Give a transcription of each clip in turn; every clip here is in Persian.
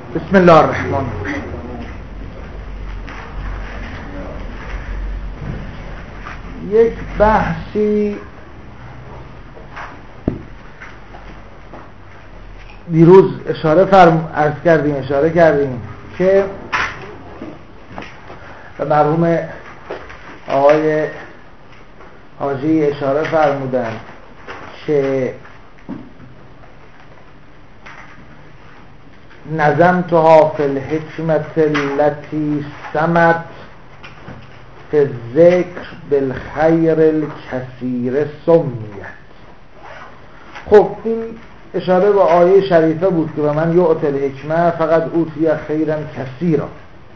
بسم الله الرحمن الرحیم. یک بحثی دیروز اشاره کردیم که به مرحوم آقای حاجی اشاره فرمودن که نظمتها فی الحکمت التي سمت فی الذکر بالخیر الکثیر سمیت. خب این اشاره به آیه شریفه بود که و من یؤتی الحکمه فقط اوتی خیرا کثیرا،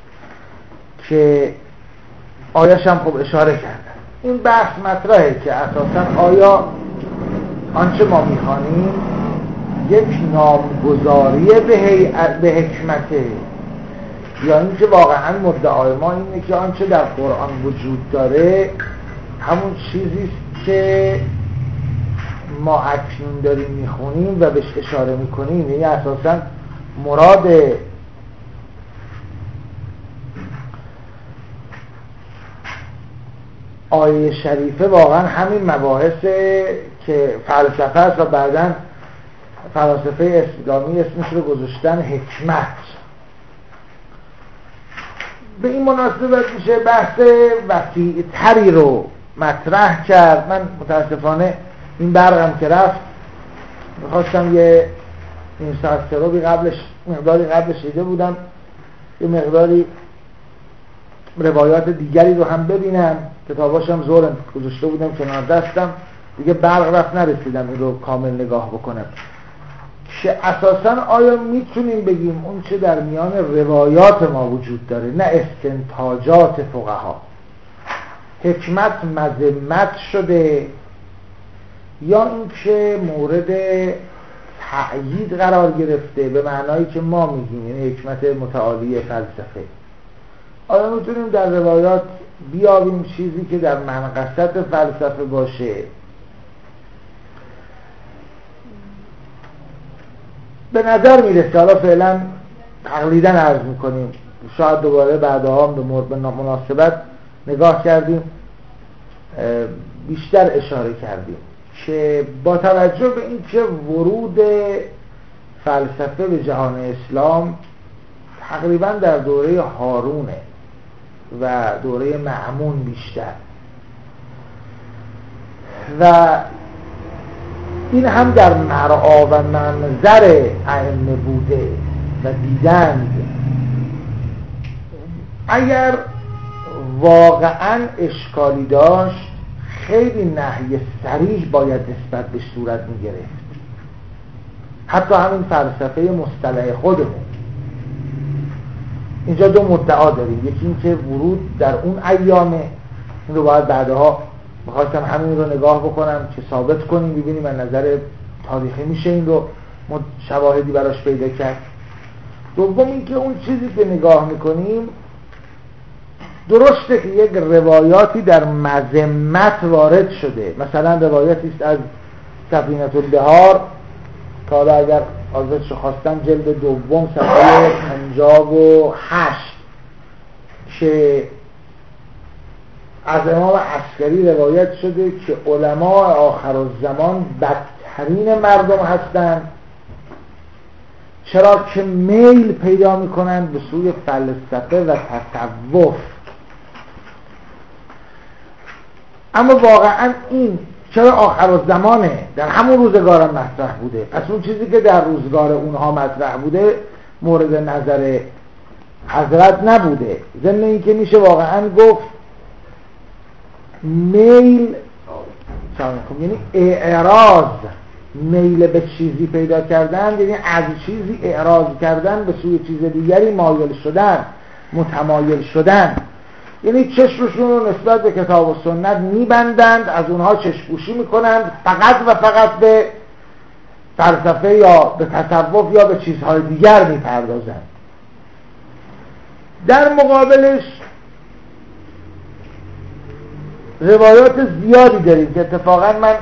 که آیه‌ش هم خب اشاره کردن. این بحث مطرحه که اساساً آیا آنچه ما میخوانیم یک نامگذاری به حکمته، یا اینکه واقعا مدعای ما اینه که آنچه در قرآن وجود داره همون چیزی که ما اکنون داریم میخونیم و بهش اشاره میکنیم. یعنی اساساً مراد آیه شریفه واقعا همین مباحث که فلسفه است و بعداً فلاسفه اسلامی اسمش رو گذاشتن حکمت. به این مناسبت میشه بحث وسیع‌تری رو مطرح کرد. من متاسفانه این برقم که رفت میخواستم یه این ساعت مقداری قبلش دیده بودم، یه مقداری روایات دیگری رو هم ببینم، کتاباشم زورم گذاشته بودم کنار دستم، دیگه برق رفت نرسیدم این رو کامل نگاه بکنم که اساساً آیا میتونیم بگیم اون چه در میان روایات ما وجود داره، نه استنتاجات فقها، حکمت مذمت شده یا این که مورد تأیید قرار گرفته به معنایی که ما میگیم، یعنی حکمت متعالی فلسفه. آیا میتونیم در روایات بیابیم چیزی که در منقصت فلسفه باشه؟ به نظر میرسه، حالا فعلا تقلیداً عرض میکنیم، شاید دوباره بعدها هم به مناسبت نگاه کردیم بیشتر اشاره کردیم که با توجه به این که ورود فلسفه به جهان اسلام تقریباً در دوره هارونه و دوره مأمون بیشتر، و این هم در مرعا و منظر ائمه بوده و دیدند اگر واقعا اشکالی داشت خیلی نهی صریح باید نسبت به صورت میگرفت. حتی همین فلسفه مصطلح خودمون اینجا دو مدعا داریم، یکی این که ورود در اون ایامه، این رو باید بعدها میخواستم همین رو نگاه بکنم که ثابت کنیم ببینیم از نظر تاریخی میشه این رو شواهدی براش پیدا کرد. دوم این که اون چیزی که نگاه میکنیم درسته که یک روایاتی در مذمت وارد شده، مثلا روایاتی است از سفینة البحار که حالا اگر آزادشو خواستم جلد دوم صفحه 58 که از امام عسکری روایت شده که علماء آخرالزمان بدترین مردم هستند، چرا که میل پیدا میکنند به سوی فلسفه و تصوف. اما واقعا این چرا آخرالزمانه؟ در همون روزگارم مطرح بوده. پس اون چیزی که در روزگار اونها مطرح بوده مورد نظر حضرت نبوده. ضمن این که میشه واقعا گفت میل، یعنی اعراض، میل به چیزی پیدا کردن، یعنی از چیزی اعراض کردن به سوی چیز دیگری مایل شدن، متمایل شدن، یعنی چشمشون رو نسبت به کتاب و سنت میبندند، از اونها چشم‌پوشی میکنند، فقط و فقط به فلسفه یا به تصوف یا به چیزهای دیگر میپردازند. در مقابلش روایات زیادی داریم که اتفاقا من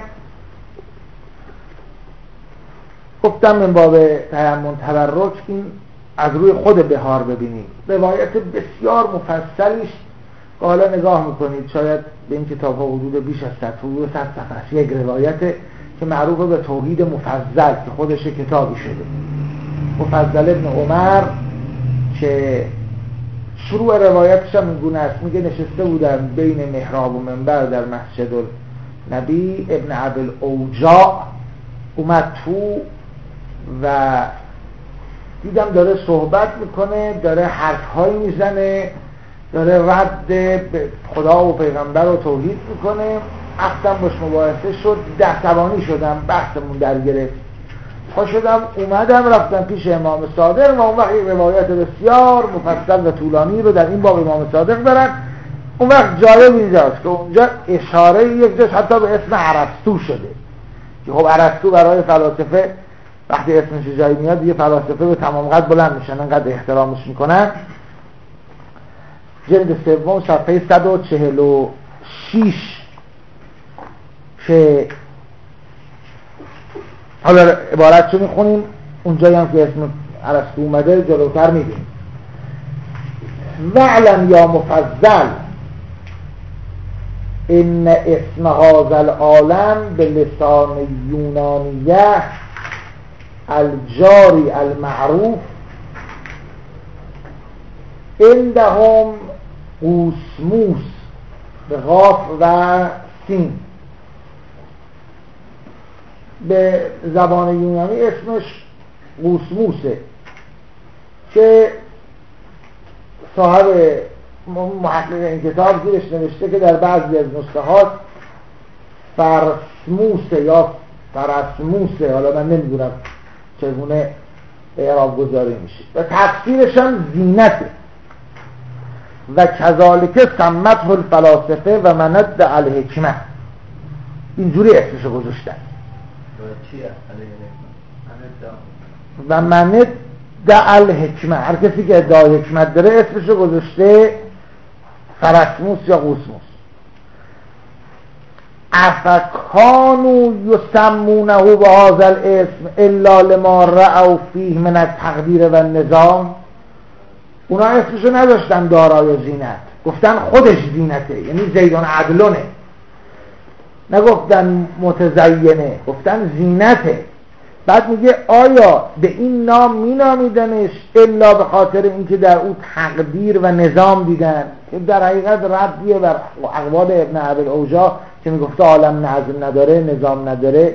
گفتم من باب تیمم تبرک این از روی خود بهار ببینیم. روایت بسیار مفصلیش که حالا نگاه میکنید شاید به این کتاب ها حدود بیش از 100 صفحه است. یک روایت که معروف به توحید مفضل که خودش کتابی شده، مفضل ابن عمر، که شروع روایتش هم این گونه است. میگه نشسته بودم بین محراب و منبر در مسجد النبی، ابن ابوالأوجاع اومد تو و دیدم داره صحبت میکنه، داره حرفهایی میزنه، داره رد به خدا و پیغمبر و توحید میکنه. افتم باش مباحثه شد، عصبانی شدم، بحثمون در گرفت. پا شدم اومدم رفتم پیش امام صادق و اون وقت روایت بسیار مفصل و طولانی رو در این باب امام صادق دارن. اون وقت جالب اینجاست که اونجا اشاره یک جاش حتی به اسم ارسطو شده که خب ارسطو برای فلاسفه وقتی اسمش جایی میاد دیگه فلاسفه به تمام قد بلند میشن، انقدر احترامش میکنن. جلد سوم صفحه 146 که حالا عبارتشو میخونیم، اونجایی هم که اسم ارسطو اومده جلوتر میبینیم. وعلم یا مفضل ان اسم هذا العالم به لسان یونانیه الجاری المعروف عندهم قوسموس به قاف و سین. به زبان یونانی اسمش قوسموسه که صاحب محقق این کتاب زیرش نوشته که در بعضی از نسخه ها فرسموسه یا فرسموسه، حالا من نمیدونم چگونه اعراب گذاری میشه، و تفسیرش هم زینته. و کذالک سمته الفلاسفه و مند الحکمه، اینجوری اسمشو گذاشتن. و مند الحکمه، هر کسی که ادعای حکمت داره اسمشو گذاشته فرسموس یا قوسموس. افکانو یسمونه به هذا الاسم الا لما رأوا فیه من التقدیر و النظام. اونا اسمشو نداشتن دارای زینت، گفتن خودش زینته، یعنی زیدان عدلونه، نگفتن متزینه، گفتن زینته. بعد میگه آیا به این نام مینامیدنش الا به خاطر اینکه در او تقدیر و نظام دیدن، که در حقیقت ردیه بر اقوال ابن ابوالأوجاع که میگفته عالم نظم نداره، نظام نداره.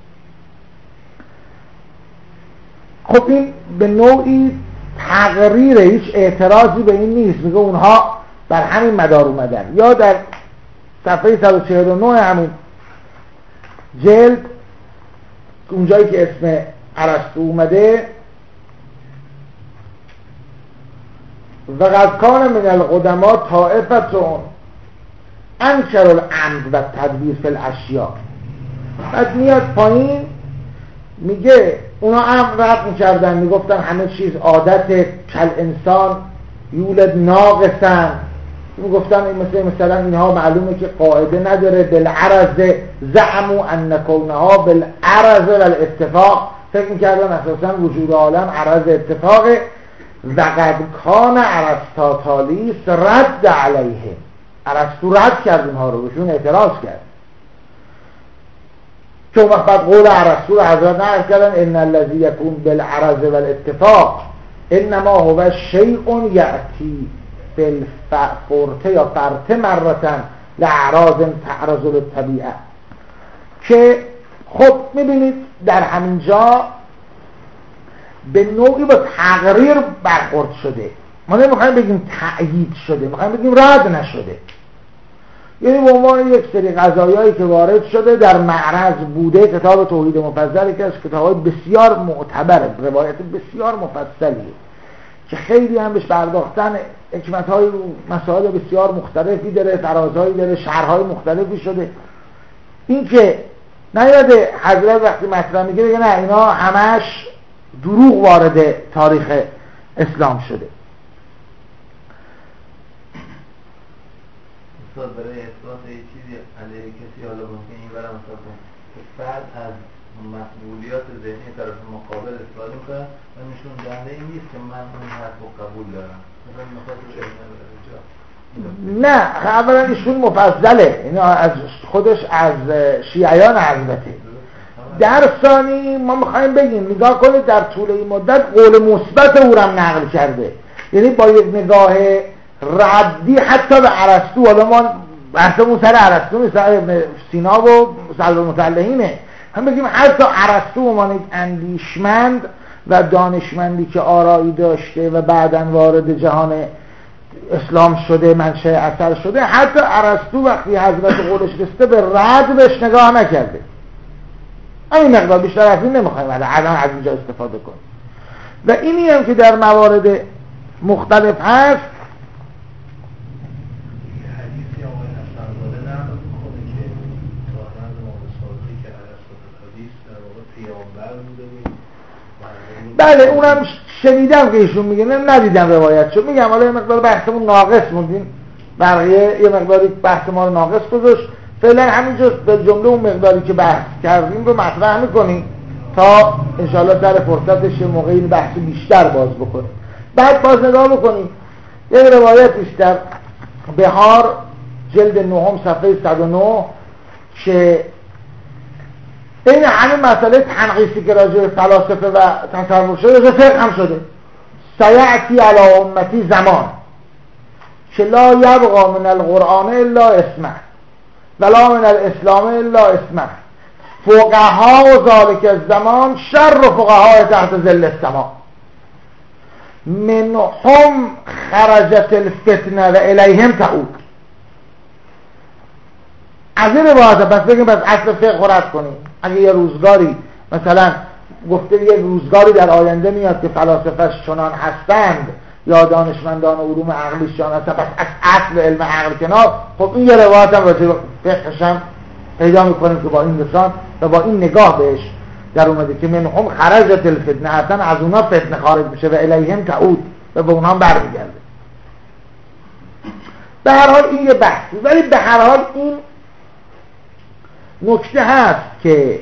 خب این به نوعی تقریره، هیچ اعتراضی به این نیست. میگه اونها بر همین مدار اومدن. یا در صفحه 149 همون جلد اونجایی که اسم ارسطو اومده، و قد کان من القدما طائفتون انکر العمد و تدبیر فی الاشیاء. بعد میاد پایین میگه اونا امر رد میکردن، میگفتن همه چیز عادت کل انسان یولد ناقصن، میگفتن مثلا اینها معلومه که قاعده نداره. بالعرض زعموا ان کونها بالعرض والاتفاق، فکر میکردن اساسا وجود عالم عرض اتفاقه. و قد کان ارسطاطالیس رد علیهم، ارسطو رد کرد اونها رو، بهشون اعتراض کرد. چون وقت بعد قول ارسطو رو حضرت نقل کردن ان الذی یکون بالعرض والاتفاق انما هو شیء یأتی بالفرط یا فرط مرتن لعراض تعرض للطبیعه. که خب میبینید در همینجا به نوعی با تقریر برخورد شده. ما نمیخوایم بگیم تأیید شده، میخوایم بگیم رد نشده. یعنی به عنوان یک سری قضایایی که وارد شده در معرض بوده. کتاب توحید مفضل که از کتاب‌های بسیار معتبره، روایت بسیار مفصلیه که خیلی هم بهش پرداختن، حکمت‌های مسائل بسیار مختلفی داره، فرازهایی داره، شرح‌های مختلفی شده. این که نیاده حضرت وقتی مطرح میگه بگه نه اینا همش دروغ وارد تاریخ اسلام شده. برای اثبات یه چیزی علیه کسی حالا ممکن این برام مثلا بعد از مقبولیات ذهنی طرف مقابل استفاده میکنن و نشون دهنده این نیست که من اون حرف رو قبول دارم. مثلا میخواد نه اولا ایشون مفضله، اینا از خودش از شیعیان البته. در ثانی ما میخوایم بگیم نگاه کنید در طول این مدت قول مثبت او را نقل کرده، یعنی با یک نگاه ردی حتی به ارسطو. حالا ما بحثمون سر ارسطو نیست، سر ابن سینا و سلب المصلحینه. هم بگیم حتی ارسطو عنوان اندیشمند و دانشمندی که آرایی داشته و بعداً وارد جهان اسلام شده، منشأ اثر شده، حتی ارسطو وقتی حضرت قولش رسیده به رد بهش نگاه نکرده. همین مقدار، بیشتر از این نمیخوایم الان از اینجا استفاده کنیم. و اینی هم که در موارد مختلف هست. بله اونم شنیدم که ایشون میگه، ندیدم روایت شد. میگم حالا یه مقدار بحثمون ناقص موندیم، بقیه یه مقداری بحث ما رو ناقص گذاشت. فعلا همینجا به جمله اون مقداری که بحث کردیم رو مطرح میکنیم تا انشاءالله در فرصتش یه موقعی بحث بیشتر باز بکنیم. بعد باز نگاه بکنیم یه روایت بیشتر بهار جلد 9 صفحه 109 که این همین مسئله تنقیصی که راجع به فلاسفه و تصوف شده راجع فقه هم شده. سیعتی علی امتی زمان که لا یبقى من القرآن الا اسمه ولا من الاسلام الا اسمه فقها ذلك الزمان شر فقها تحت ظل السماء منهم خرجت الفتنه و الیهم تعود. از این روایت بس بگیم بس اصل فقه رد کنیم. اگه یه روزگاری مثلا گفته یه روزگاری در آینده میاد که فلاسفه‌اش چنان هستند یا دانشمندان علوم عقلیش چنان هستند، پس از اصل علم عقل کنار، خب این یه روایت هم راجع به فقهش هم پیدا میکنیم که با این لسان و با این نگاه بهش در اومده که منهم خرجت الفتنه، اصلا از اونا فتنه خارج میشه و الیهم تعود و به اونها برمیگرده. به هر حال این یه بحثی، ولی به هر حال این نکته هست که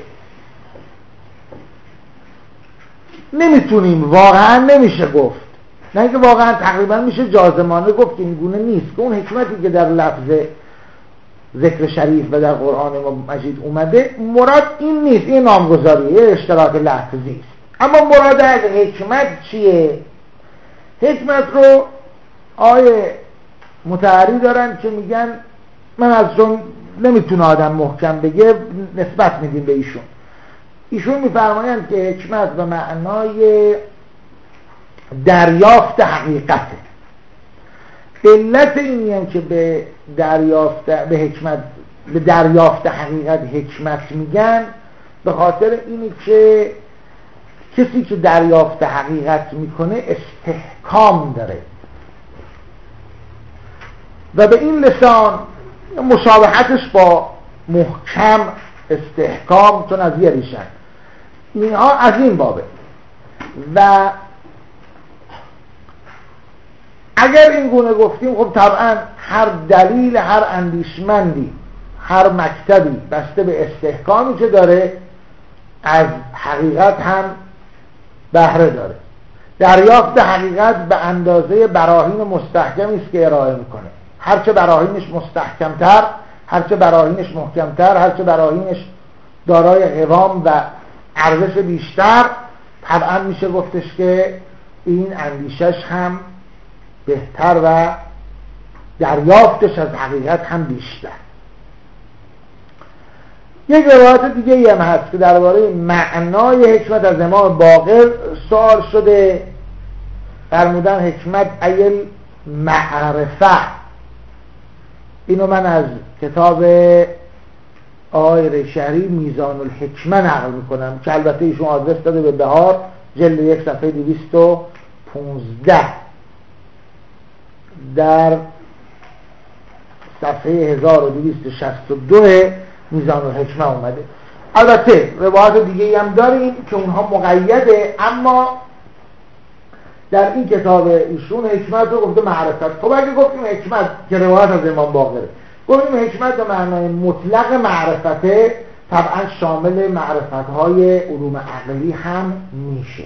نمیتونیم، واقعا نمیشه گفت، نه اینکه واقعا تقریبا میشه جازمانه گفت که این گونه نیست که اون حکمتی که در لفظ ذکر شریف و در قرآن مجید اومده مراد این نیست. این نامگذاریه اشتراک لفظی است. اما مراد از حکمت چیه؟ حکمت رو آیه متعری دارن که میگن من از چون نمیتونه آدم محکم بگه نسبت میدیم به ایشون میفرمایند که حکمت به معنای دریافت حقیقته. علت اینی هم که به دریافت حقیقت حکمت میگن به خاطر اینی که کسی که دریافت حقیقت میکنه استحکام داره و به این لسان مشابهتش با محکم استحکام چون از یه ریشن اینها از این بابه. و اگر این گونه گفتیم خب طبعا هر دلیل، هر اندیشمندی، هر مکتبی بسته به استحکامی که داره از حقیقت هم بهره داره. دریافت حقیقت به اندازه براهین مستحکمی است که ارائه میکنه. هرچه براهینش مستحکمتر، هرچه براهینش محکمتر، هرچه براهینش دارای قوام و ارزش بیشتر، طبعا میشه گفتش که این اندیشش هم بهتر و دریافتش از حقیقت هم بیشتر. یک روایت دیگه هم هست که درباره معنای حکمت از امام باقر سوال شده. فرمودن حکمت ایل معرفه. اینو من از کتاب آقای ریشهری میزان الحکمه نقل میکنم که البته ایشون آدرس داده به بهار جلد 1 صفحه 215 در صفحه 1262 میزان الحکمه اومده. البته روایات دیگه هم داریم که اونها مقیده، اما در این کتاب ایشون حکمت رو گفته معرفت. خب اگه گفتیم حکمت که روایت از امام باقره، گفتیم حکمت به معنای مطلق معرفته، طبعا شامل معرفت‌های علوم عقلی هم میشه.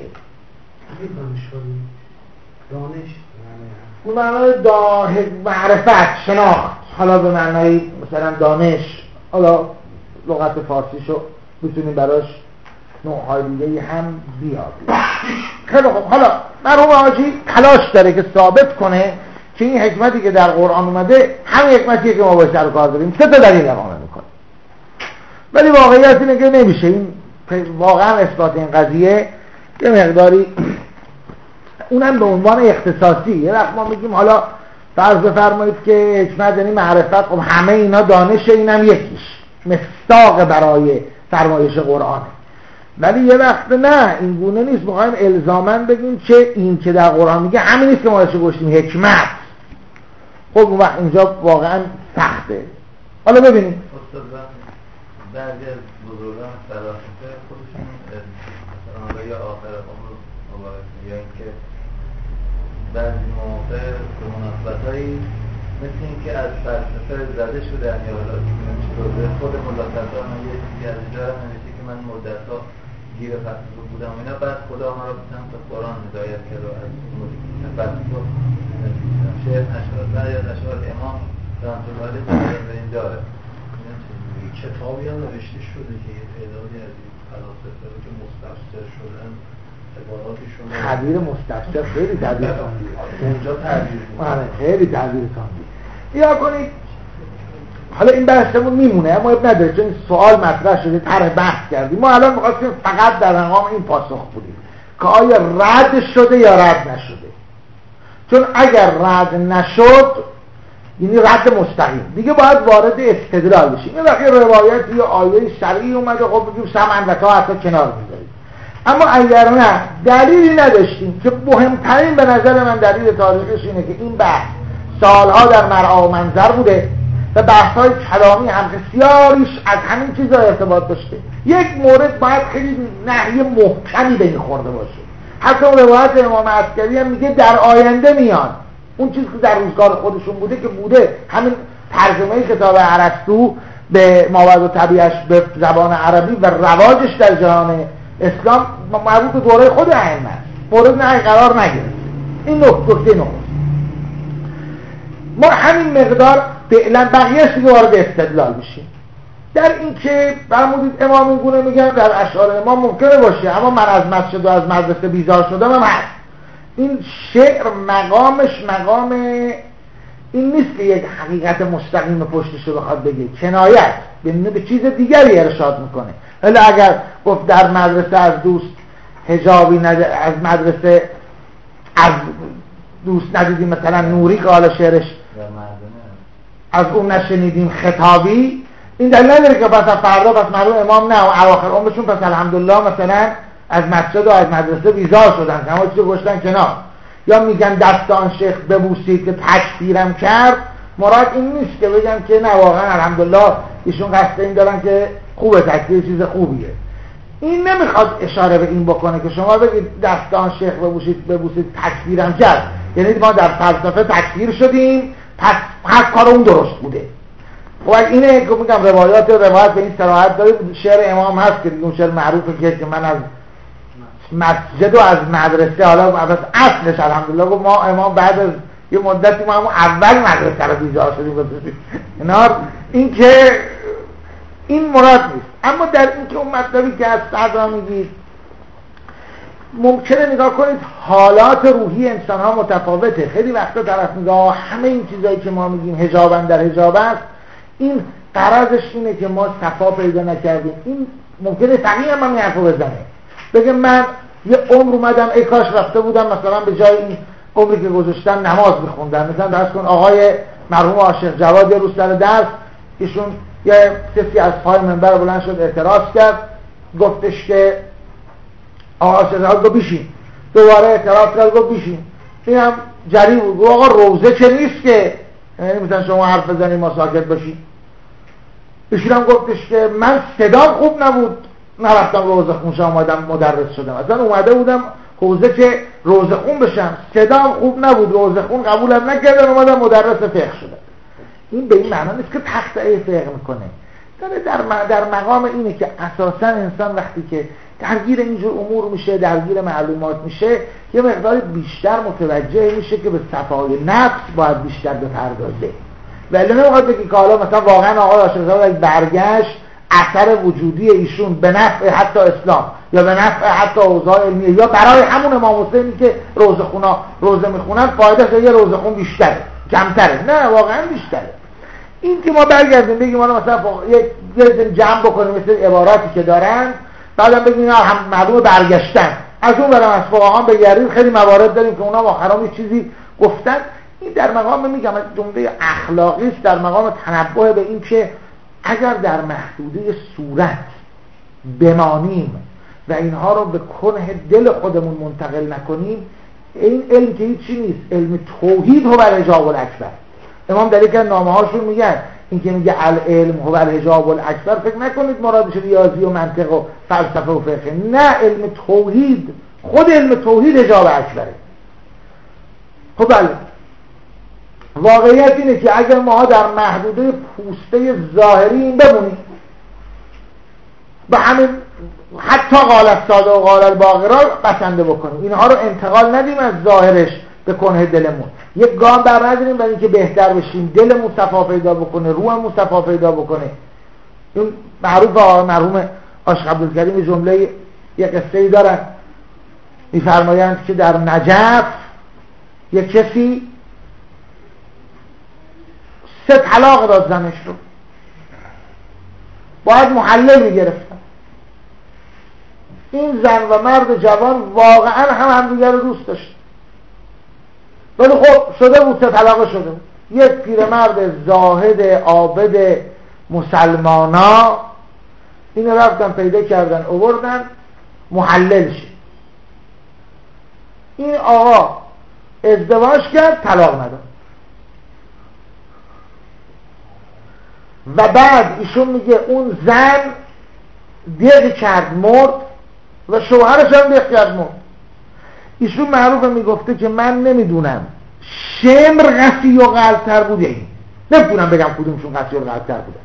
دانش اون معنای معرفت، شناخت، حالا به معنای مثلا دانش، حالا لغت فارسیشو بتونیم براش نوع‌های دیگه هم بیابیم. خیلی خوب، حالا مرحوم حاجی تلاش داره که ثابت کنه که این حکمتی که در قرآن اومده همین حکمتیه که ما باید سر کار داریم. 3 تا دلیل اقامه میکنه، ولی واقعیت اینه که نمیشه. این واقعا اثبات این قضیه یه مقداری اونم به عنوان اختصاصی. یه وقت ما میگیم حالا فرض بفرمایید که حکمت یعنی معرفت، خب همه اینا دانشه، اینم یکیش مصداق برای فرمایش قرآنه. ولی یه وقت نه، این گونه نیست. میخوایم الزاماً بگیم که این که در قرآن میگه همین نیست که ما داشته گوشتیم حکمت. خب اون وقت اینجا واقعا سخته. حالا ببینیم بعضی از بزرگان فلاسفه خودشون مثلا یا آخر عمر مبارک میگن که بعضی موقع به مناسبت‌هایی مثل این که از فلسفه زده شده، یا حالا چطوره خود ملاقات من یه چیزی از اینجا نمیشه که من مدت‌ها گیر فلسفه بودم و اینا، بعد خدا ما رو به سمت قرآن هدایت کرد و از فلسفه شعر اشعار امام رحمة الله علیه به این داره. کتابی هم نوشته شده که یه تعدادی از این فلاسفه رو که مستفسر شدن عباراتشون تعبیر مستفسر خیلی تعبیر ساندی، اونجا تعبیر خیلی تعبیر ساندی. یا کنید حالا این بحثمون میمونه، اما اب نداره چون سوال مطرح شده، طرح بحث کردیم. ما الان می‌خواستیم فقط در مقام این پاسخ بودیم که آیا رد شده یا رد نشده. چون اگر رد نشد یعنی رد مستقیم، دیگه باید وارد استدلال بشیم. این وقتی روایت یا آیه شرعی اومده، خب بگیم سمعا و طاعت کنار میذاریم. اما اگر نه، دلیلی نداشتیم، که مهمترین به نظر من دلیل تاریخیش اینه که این بحث سالها در مرعا و منظر بوده و بحث‌های کلامی هم بسیاریش از همین چیزا ارتباط داشته. یک مورد باید خیلی نهی محکمی به این خورده باشه. حتی روایت امام عسکری هم میگه در آینده میان. اون چیزی که در روزگار خودشون بوده که بوده، همین ترجمه کتاب ارسطو به ماورد و طبیعش به زبان عربی و رواجش در جهان اسلام مربوط به دوره خود ائمه است، مورد نهی قرار نگرفت. این نکته نخست. ما همین مقدار فعلا بقیه‌اش دیگه وارد استدلال میشیم. در این که فرمودید امام این گونه میگن در اشعار امام ممکنه باشه، اما من از مسجد و از مدرسه بیزار شدم هم هست. این شعر مقامش مقام این نیست که یک حقیقت مستقیم پشتش رو بخواد بگه، کنایت به چیز دیگری ارشاد میکنه. ولی اگر گفت در مدرسه از دوست حجابی از مدرسه از دوست ندیدیم، مثلا نوری که حالا شعرش از اون نشنیدیم خطابی، این دلیل نداره که پس فردا پس معلوم امام نه و اواخر عمرشون پس الحمدلله مثلا از مسجد و از مدرسه بیزار شدن، همه چیزو گشتن کنار. یا میگن دست آن شیخ ببوسید که تکفیرم کرد، مراد این نیست که بگم که نه واقعا الحمدلله ایشون قصد این دارن که خوبه، تکفیر چیز خوبیه. این نمیخواد اشاره به این بکنه که شما بگید دست آن شیخ ببوسید تکفیرم کرد، یعنی ما در فلسفه تکفیر شدیم پس هر کار اون درست بوده. خب اینه که میگم روایت به این صراحت داره. شعر امام هست که اون شعر معروفه که من از مسجد و از مدرسه، حالا اصلش الحمدلله گفت ما امام بعد از یه مدتی ما اول مدرسه رو بیزار شدیم. این که این مراد نیست. اما در این که اون مطلبی که از صدر میگید ممکنه نگاه کنید حالات روحی انسان ها متفاوته. خیلی وقتا طرف میگه همه این چیزایی که ما میگیم حجابن در حجاب است، این غرضش اینه که ما صفا پیدا نکردیم. این ممکنه فقیه هم این حرفو بزنه، بگه من یه عمر اومدم ای کاش رفته بودم مثلا به جای این عمری که گذاشتم نماز بخوندم. مثلا درست کن آقای مرحوم عاشق جواد یه روز سر درس ایشون یه کسی از پای منبر بلند شد اعتراض کرد، گفتش که آقا عاشق جواد گفت بشین، دوباره اعتراض کرد گفت بشین. این هم جری بود، گفت آقا روزه چه نیست که یعنی مثلا شما حرف بزنید ما ساکت باشید. ایشون هم گفتش که من صدام خوب نبود نرفتم روزه خونش آمدم مدرس شدم، اصلا اومده بودم حوزه که روزه خون بشم، صدام خوب نبود روزه خون قبولم نکردم اومدم مدرس فقه شدم. این به این معنی نیست که تخته فقه میکنه. در مقام اینه که اساسا انسان وقتی که درگیر اینجور امور میشه، درگیر معلومات میشه، یه مقدار بیشتر متوجه میشه که به صفای نفس باید بیشتر بپردازه. ولی نمیخواد بگی که حالا مثلا واقعا آقای عاشق‌زاده برگشت اثر وجودی ایشون به نفع حتی اسلام یا به نفع حتی اوضاع علمیه یا برای همون امام حسینی که روزه میخونن فایده یه روزه خون بیشتره کمتره؟ نه، واقعا بیشتره. این که ما برگردیم بگیم حالا مثلا یه جمع بکنیم مثل عباراتی که دارن، بعدم بگیم هم معلومه برگشتن، از اون برم از فقهان بگردیم خیلی موارد داریم که اونا آخرام یه چیزی گفتن. این در مقام میگم جمله اخلاقی است، در مقام تنبه به این که اگر در محدوده صورت بمانیم و اینها رو به کنه دل خودمون منتقل نکنیم، این علم که هیچی نیست، علم توحید هو الحجاب الاکبر. امام در یک نامه هاشون میگن این که میگه العلم هو الحجاب الاکبر، فکر نکنید مرادش ریاضی و منطق و فلسفه و فقه، نه، علم توحید، خود علم توحید حجاب اکبره. خب بله، واقعیت اینه که اگر ما در محدوده پوسته ظاهری بمونیم به همین حتی قال الساده و قال الباقی را بسنده بکنیم، اینها رو انتقال ندیم از ظاهرش به کنه دلمون، یک گام بر نداریم برای اینکه بهتر بشیم، دلمون صفا پیدا بکنه، روحمون صفا پیدا بکنه. این معروف مرحوم عاشق عبدالکریم جمله یک قصه‌ای دارن، می‌فرمایند که در نجف یک کسی 3 طلاق داد زنش رو، باید محلل می‌گرفتن. این زن و مرد جوان واقعا همدیگر رو دوست داشت، ولی خب شده بود 3 طلاق شده بود. یک پیرمرد زاهد عابد مسلمانا این رفتن پیدا کردن آوردن محلل شد. این آقا ازدواج کرد، طلاق نداد و بعد ایشون میگه اون زن دیگه کرد مرد و شوهرش هم دیگه کرد مرد. ایشون معروفه میگفته که من نمیدونم شمر قسی و غلط‌تر بوده، این نمیتونم بگم کدومشون قسی و غلط‌تر بوده.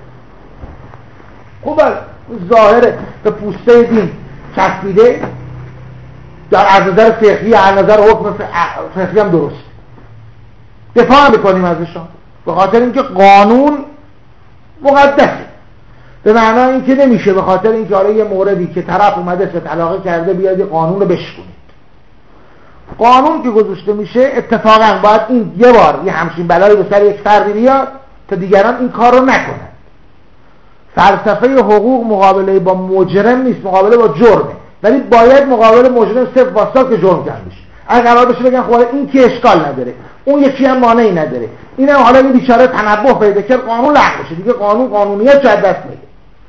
خب ظاهره به پوسته دین چسبیده، در از نظر فقهی از نظر حکم فقهی هم درست دفاع میکنیم ازشان، به خاطر اینکه قانون مقدسه، به معنای اینکه نمیشه به خاطر اینکه حالا یه موردی که طرف اومده 3 طلاق کرده بیاد قانون رو بشکنید. قانون که گذاشته میشه اتفاقا باید این یه بار یه همچین بلایی به سر یک فردی بیاد تا دیگران این کار رو نکنن. فلسفه حقوق مقابله با مجرم نیست، مقابله با جرمه، ولی باید مقابله مجرم صرف واسا که جرم کرده بشه. اگه قرار بشه بگن خب این که اشکال نداره، اون یکی هم مانعی نداره، اینم حالا این بیچاره تنبه پیدا کرد، قانون لغو بشه دیگه، قانونیت جد دست میده.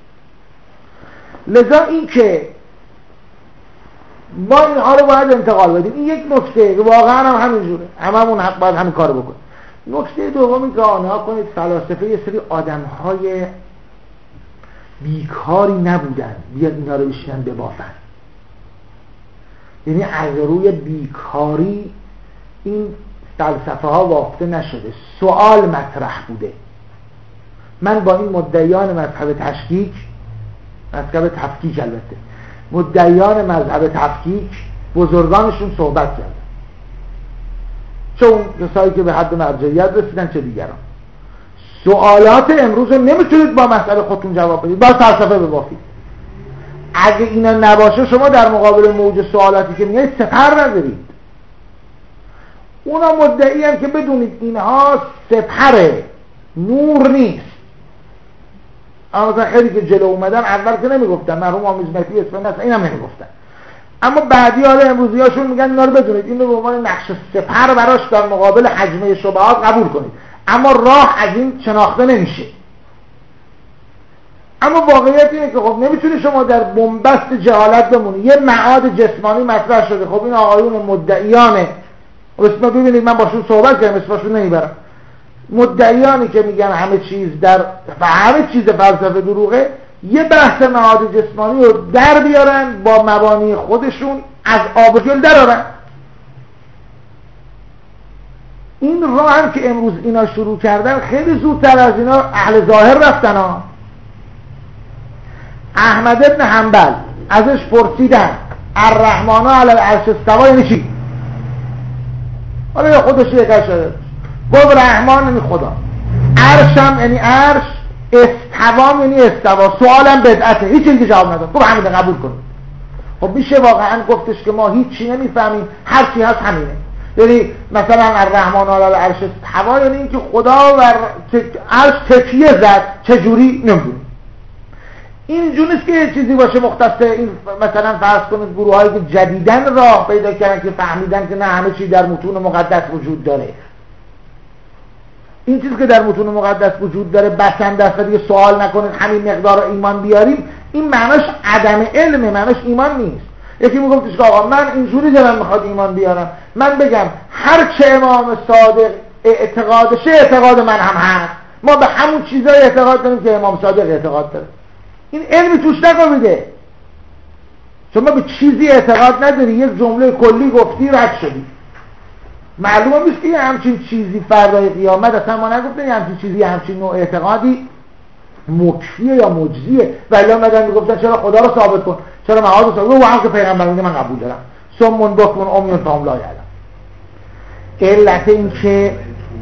لذا این که ما اینها رو باید انتقال بدیم، این یک نکته واقعا هم همینجوره، هممون حق باید همین کارو بکنیم. نکته دومی که آنها کنید فلاسفه یه سری آدم‌های بیکاری نبودن بیاد اینا رو بشینن ببافن، یعنی از روی بیکاری این فلسفه ها وافته نشده، سوال مطرح بوده. من با این مدعیان مذهب تشکیک، مذهب تفکیک البته، مدعیان مذهب تفکیک بزرگانشون صحبت کردن، چه اون کسایی که به حد مرجعیت رسیدن چه دیگران. سوالات امروز رو نمیتونید با مسئله خودتون جواب بدید، باید فلسفه ببافید. اگه اینا نباشه شما در مقابل موج سوالاتی که میگید سپر ندارید. اونا مدعی هم که بدونید اینها سپره، نور نیست. اما مثلا خیلی که جلو اومدن اول که نمیگفتن، مرحوم آمیز مهدی اسفند هست این هم نمیگفتن، اما بعدی حالا امروزی هاشون میگن اینا رو بدونید، این رو به عنوان نقش سپر براش در مقابل حجمه شبهات قبول کنید، اما راه از این شناخته نمیشه. اما واقعیت اینه که خب نمیتونی شما در بنبست جهالت بمونی. یه معاد جسمانی مطرح شده، خب این آقایون مدعیانه، اسم ببینید من باشون صحبت کردم اسمشون نمیبرم، مدعیانی که میگن همه چیز فلسفه دروغه، یه بحث معاد جسمانی رو در بیارن با مبانی خودشون از آب و گل درارن. این راه هم که امروز اینا شروع کردن خیلی زودتر از اینا اهل ظاهر رفتن ها. احمد ابن حنبل ازش پرسیدن الرحمن علی العرش استوا یعنی چی؟ حالا خودش یکش شده گفت رحمان یعنی خدا، عرشم یعنی عرش، استوام یعنی استوا، سوالم بدعته، هیچ چیزی جواب نداد. گفت همین قبول کن. خب میشه واقعا گفتش که ما هیچی نمیفهمیم، هر چی هست همینه. یعنی مثلا الرحمن علی العرش استوا یعنی اینکه خدا و عرش تکیه زد، چجوری نمیدونیم. اینجوری نیست که یه چیزی باشه مختص این، مثلا فرض کنید گروهایی که جدیدن راه پیدا کردن که فهمیدن که نه همه چی در متون مقدس وجود داره. این چیزی که در متون مقدس وجود داره بسنده است و دیگه سوال نکنید همین مقدار ایمان بیاریم، این معناش عدم علمه، معناش ایمان نیست. یکی میگفتش که آقا من اینجوری دارم میخواد ایمان بیارم، من بگم هر چه امام صادق اعتقادشه اعتقاد من هم هست، ما به همون چیزای اعتقاد داریم که امام صادق اعتقاد داره. این علمی توش نگمیده. شما به چیزی اعتقاد نداری، یک جمله کلی گفتی رد شدی. معلومه نیست که یه همچین چیزی فردای قیامت اصلا ما نگفتیم یه همچین چیزی، همچین نوع اعتقادی مکفیه یا مجزیه. ولی اومدن میگفتن چرا خدا رو ثابت کن، چرا معاد رو ثابت کن، و هم که پیغمبر میگه من قبول دارم. سمون بکن امیون فهم لا یعلم. علت این که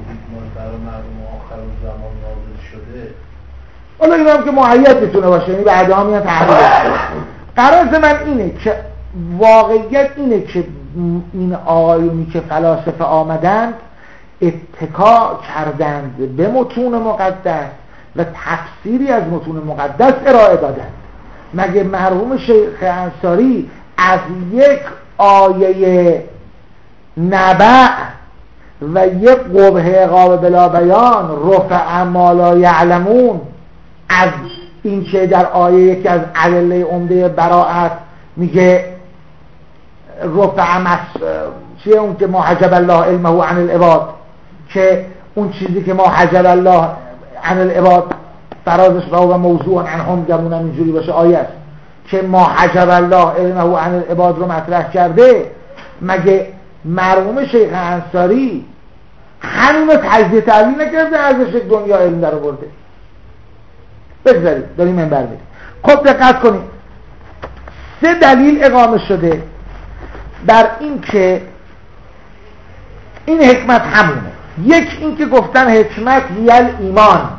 حالا این هم که معید میتونه باشه، یعنی بعد ها میان تحریف. قرارز من اینه که واقعیت اینه که این آیونی که فلاسفه آمدند اتکا کردند به متون مقدس و تفسیری از متون مقدس ارائه دادند. مگه مرحوم شیخ انصاری از یک آیه نبع و یک قبح عقاب بلا بیان رفع ما لا یعلمون، از این که در آیه یکی از ادله عمده براءت میگه رفع چیه اون که ما حجب الله علمه عن العباد، که اون چیزی که ما حجب الله عن العباد فرازش و موضوع عنهم گمونم اینجوری باشه آیه است که ما حجب الله علمه عن العباد رو مطرح کرده. مگه مرحوم شیخ انصاری همین رو تجزیه تحلیل نکرده ازش یک دنیا علم در آورده؟ بگذارید داریم منبر میدیم. خب دقت کنید، 3 دلیل اقامه شده بر این که این حکمت همونه. یک این که گفتن حکمت یل ایمان،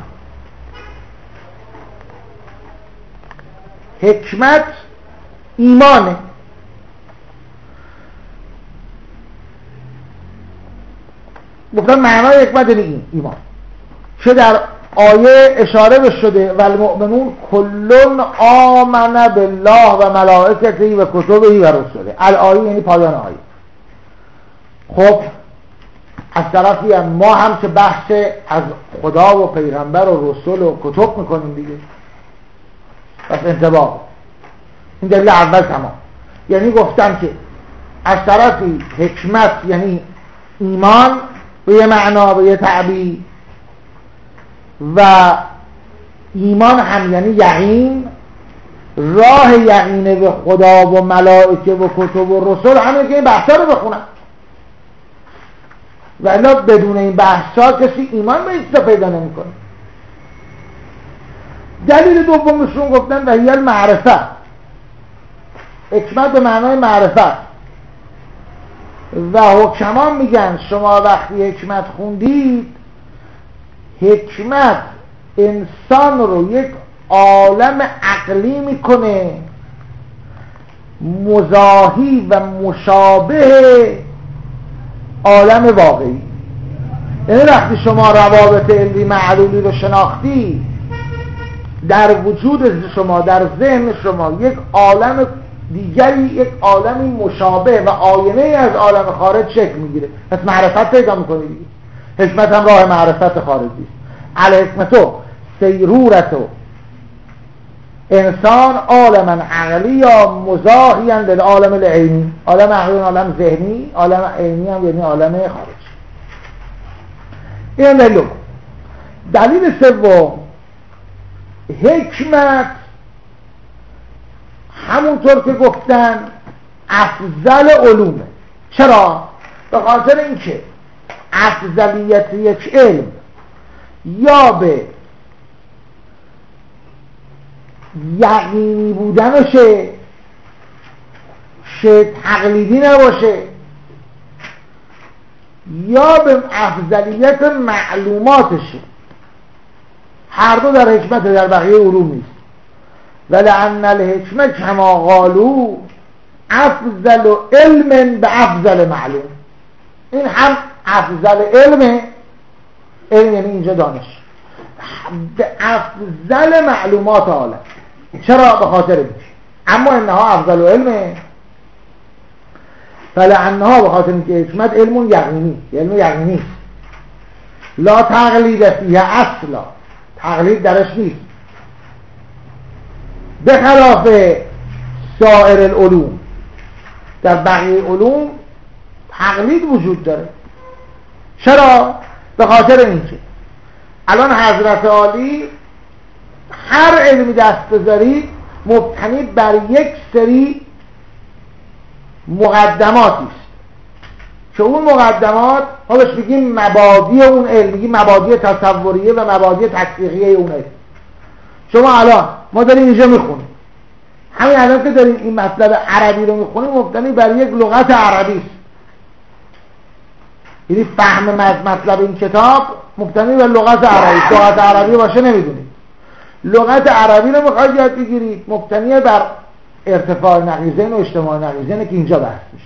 حکمت ایمانه. گفتن معنای حکمت این ایمان که در آیه اشاره به شده و المؤمنون کلون آمن بالله و ملائکته و کتبه و رسله. الآیه یعنی پایان آیه. خب از طرفی هم ما هم که بحث از خدا و پیغمبر و رسول و کتب میکنیم دیگه، پس انتباه. این دلیل اول تمام. یعنی گفتم که از طرفی حکمت یعنی ایمان به یه معنا به یه تعبیر، و ایمان هم یعنی یقین، راه یقین به خدا و ملائکه و کتب و رسول همه که این بحثا رو بخونن. ولی بدون این بحثا کسی ایمان به این چیزا پیدا نمیکنه. دلیل دومشون گفتن و هی المعرفت، حکمت به معنای معرفت. و حکمان میگن شما وقتی حکمت خوندید، حکمت انسان رو یک عالم عقلی میکنه مزاحی و مشابه عالم واقعی. یعنی وقتی شما روابط علمی معلولی رو شناختی، در وجود شما، در ذهن شما یک عالم دیگری، یک عالمی مشابه و آینه از عالم خارج شکل میگیره. پس معرفت پیدا میکنی دیگه. حکمت هم راه معرفت خارجی است. الحکمتو سیرورتو انسان عالم عقلی یا مزاحی هم به عالم العینی. عالم عقلی عالم ذهنی، عالم عینی هم یعنی عالم خارجی. این دلیل. دلیل سوم، حکمت همونطور که گفتن افضل علومه. چرا؟ به خاطر اینکه افضلیت یک علم یا به یقینی بودنشه، تقلیدی نباشه، یا به افضلیت معلوماتشه. هر دو در حکمت، در بقیه علوم نیست. ولأن الحکمه کما قالوا افضل علم به افضل معلوم. این هم افضل علم یعنی اینجا دانش به افضل معلومات عالم. چرا؟ به خاطر اینکه اما انها افضل علمه، فلعنها به خاطر اینکه حکمت علم یقینی لا تقلید فیه اصلا، تقلید درش نیست، به خلاف سایر العلوم. در بقیه علوم تقلید وجود داره. چرا؟ به خاطر اینکه الان حضرت عالی هر علمی دست بذارید مبتنی بر یک سری مقدماتی است که اون مقدمات ما بهش بگیم مبادی اون علم، بگیم مبادی تصوریه و مبادی تطبیقیه اون علم. شما الان ما داریم اینجا میخونیم، همین الان که داریم این مطلب عربی رو میخونیم مبتنی بر یک لغت عربی است. یعنی فهم مطلب این کتاب مبتنی بر لغت عربی. لغت عربی باشه نمیدونید. لغت عربی رو میخواید یاد بگیرید مبتنی بر ارتفاع نقیضین و اجتماع نقیضین که اینجا بحث میشه.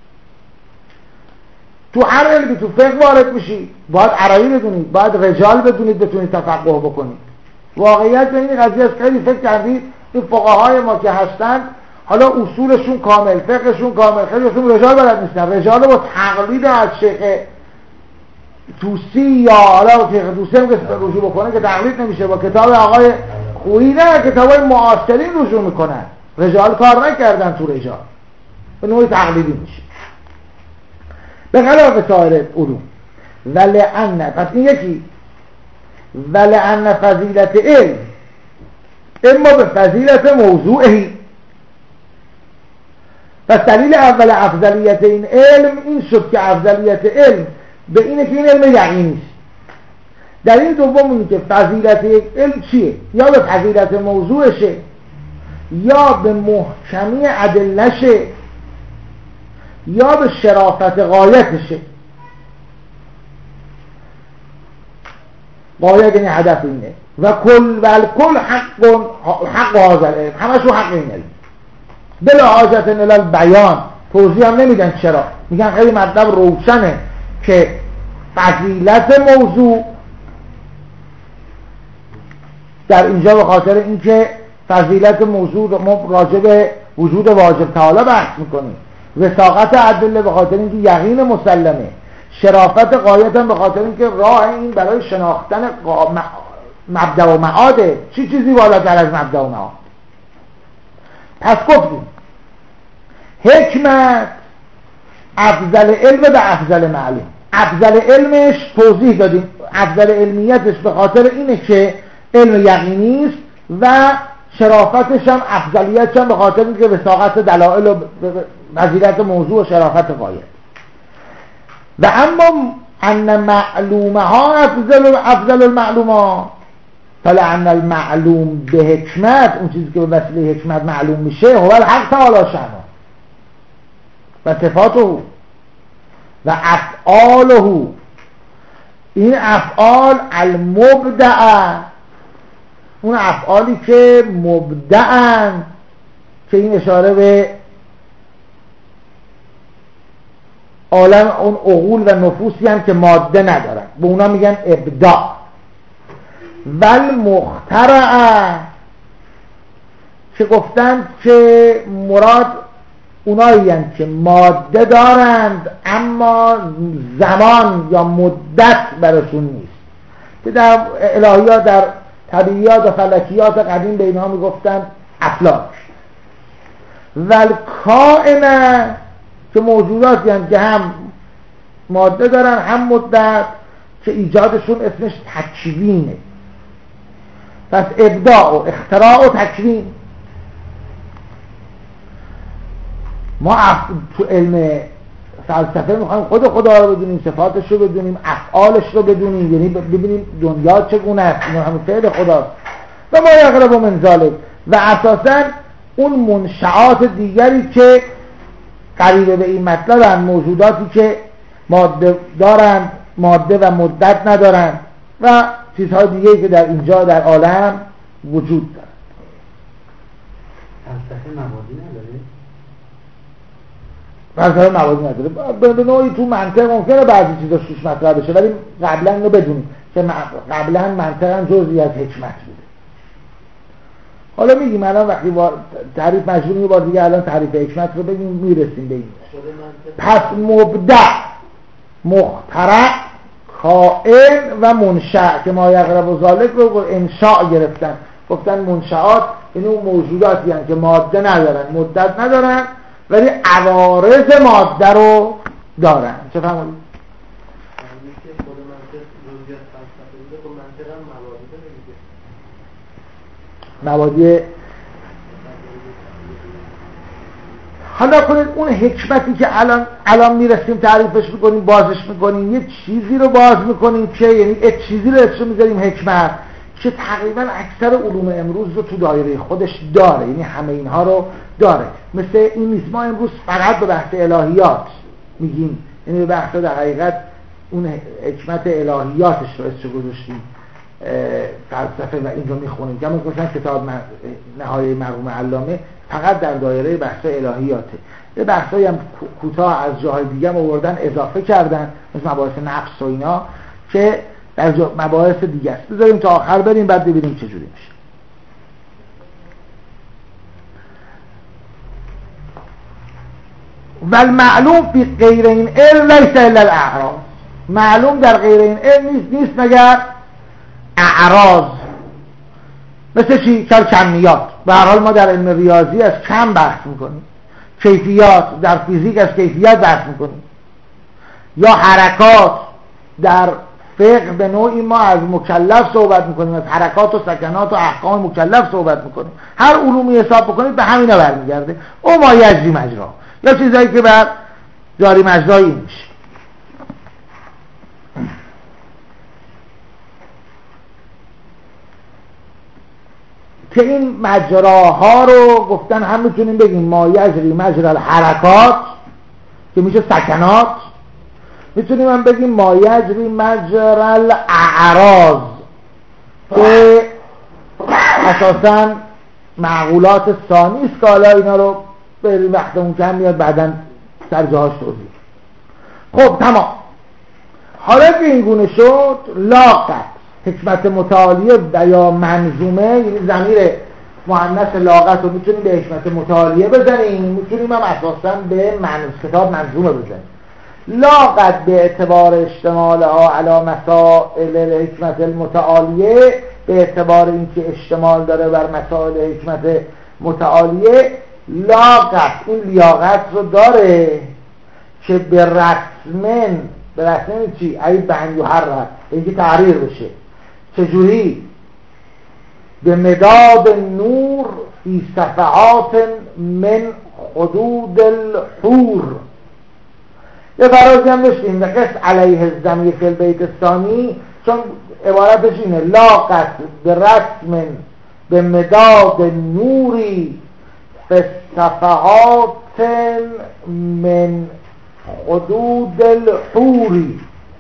تو هر علمی تو فقه وارد میشی باید عربی بدونید، باید رجال بدونید بتونید تفقه بکنید. واقعیت به این قضیه است. خیلی فکر کردید این فقهای ما که هستند حالا اصولشون کامل، فقهشون کامل، خیلیشون رجال بلد نیستن. رجال با تقلید از شیخ توسی یا حالا شیخ توسی هم که رجوع بکنه که تقلید نمیشه، با کتاب آقای خویی نه، کتابای معاصرین رجوع میکنن. رجال کار نکردن تو رجال، به نوعی تقلیدی میشه به خلاف سایر علوم. ولأن، پس این یکی، ولأن فضیلت علم اما به فضیلت موضوعی. پس دلیل اول افضلیت این علم این شد که افضلیت علم به اینه که این علم یقینی است. دلیل دوم اینه که فضیلت یک علم چیه؟ یا به فضیلت موضوعشه یا به محکمی ادلهشه یا به شرافت غایتشه. غایت یعنی هدف اینه. و کل حق هذا العلم، همشون حق این علم بلا حاجت الی البیان. توضیح هم نمیدن چرا، میگن خیلی مطلب روشنه که فضیلت موضوع در اینجا به خاطر اینکه فضیلت موضوع ما راجع به وجود واجب تعالی بحث میکنیم، وثاقت ادله به خاطر اینکه یقین مسلمه، شرافت غایت هم به خاطر اینکه راه این برای شناختن مبدأ و معاده. چیزی بالاتر از مبدأ و معاد؟ پس گفتیم حکمت افضل علم به افضل معلوم. افضل علمش توضیح دادیم، افضل علمیتش به خاطر اینه که علم یقینی است و شرافتش هم افضلیتش هم به خاطر اینکه وثاقت دلائل و فضیلت موضوع و شرافت غایت. و اما ان معلومها افضل المعلومات، فلعن المعلوم به حکمت، اون چیزی که به وسیله حکمت معلوم میشه، هو الحق تعالی شأنه و صفاته و افعاله. این افعال المبدعه، اون افعالی که مبدعن، که این اشاره به عالم اون عقول و نفوسی هم که ماده ندارن، به اونا میگن ابداع. والمخترعه که گفتند که مراد اونایی هستند که ماده دارند اما زمان یا مدت براشون نیست، که در الهیات، در طبیعیات و فلکیات قدیم به اینها میگفتند افلاک. والکائنه که موجوداتی هستند که هم ماده دارن هم مدت، که ایجادشون اسمش تکوینه. پس ابداع و اختراع و تکوین. ما تو علم فلسفه میخوایم خود خدا رو بدونیم، صفاتش رو بدونیم، افعالش رو بدونیم، یعنی ببینیم دنیا چگونه است، این همه فعل خداست. و ما یقرب من ذلک، و اساساً اون منشعات دیگری که قریبه به این مطلب موجوداتی که ماده دارند، ماده و مدت ندارند و چیزهای دیگری که در اینجا در عالم وجود دارند. فلسفه مبادی نداره؟ فلسفه مبادی نداره. به نوعی تو منطق ممکنه بعضی چیزا توش مطرح بشه، ولی قبلا اینو بدونیم که قبلا منطق هم جزئی از حکمت بوده. حالا میگیم الان وقتی تعریف مجبوریم یه بار دیگه الان تعریف حکمت رو بگیم، میرسیم به این. پس مبدع، مخترع، کائن و منشأ که ما یقرب و ذالک رو انشاء گرفتن، گفتن منشآت این اون موجوداتی هستند که ماده ندارن، مدت ندارن، ولی عوارض ماده رو دارن. چه فهمونی؟ خود منطق جزئیات فلسفه بوده، خب منطق هم مبادی داره دیگه. مبادی. حالا کنید اون حکمتی که الان میرسیم تعریفش میکنیم، بازش میکنیم، یه چیزی رو باز میکنیم که یعنی یک چیزی رو اسمش میذاریم حکمت که تقریبا اکثر علوم امروز رو تو دایره خودش داره، یعنی همه اینها رو داره. مثل این نیست ما امروز فقط به بحث الهیات میگیم، یعنی به بحث در حقیقت اون حکمت الهیاتش رو اسمش گذاشتیم فلسفه و این رو میخونیم. که مثلا کتاب نهایه مرحوم علامه فقط در دایره بحث الهیاته. یه بحثایی هم کوتاه از جاهای دیگه هم آوردن اضافه کردن، مثل مباحث نفس و اینا که در مباحث دیگه است. بذاریم تا آخر بریم بعد ببینیم چه جوری میشه. والمعلوم فی غیر این علم لیس الا الاعراض. معلوم در غیر این علم نیست مگر اعراض. مثل چی؟ کمیات. به هر حال ما در علم ریاضی از کم بحث میکنیم، کیفیات در فیزیک از کیفیت بحث میکنیم، یا حرکات در فقه به نوعی ما از مکلف صحبت میکنیم، از حرکات و سکنات و احکام مکلف صحبت میکنیم. هر علومی حساب بکنید به همینا برمیگرده. او ما یجری مجرا، یا چیزایی که بر جاری مجرای این میشه. که این مجراها رو گفتن هم میتونیم بگیم ما یجری مجرا الحرکات که میشه سکنات، میتونیم هم بگیم ما یجری مجرا الاعراض که اساساً معقولات ثانی است که حالا اینا رو به وقتمون کم میاد بعداً سر جاهاش توضیح. خب تمام. حالا که این گونه شد لاقت حکمت متعالیه و یا منظومه، یعنی ضمیر مؤنث لاقت رو میتونیم به حکمت متعالیه بزنیم، میتونیم هم اساساً به کتاب منظومه بزنیم. لاقت به اعتبار اشتمالها علی مسائل حکمت المتعالیه، به اعتبار اینکه اشتمال داره بر مسائل حکمت متعالیه، لاقت این لیاقت رو داره که به رسمن چی؟ ای بن یحرر، اینکه تحریر بشه. چجوری؟ به مداد نور فی صفحات من حدود الحور. یه فرازی هم داشتیم به قصد علیه الضمیر فی البیت الثانی، چون عبارتش اینه لاقت به رسم به مداد نوری فی صفحات من حدود الحوری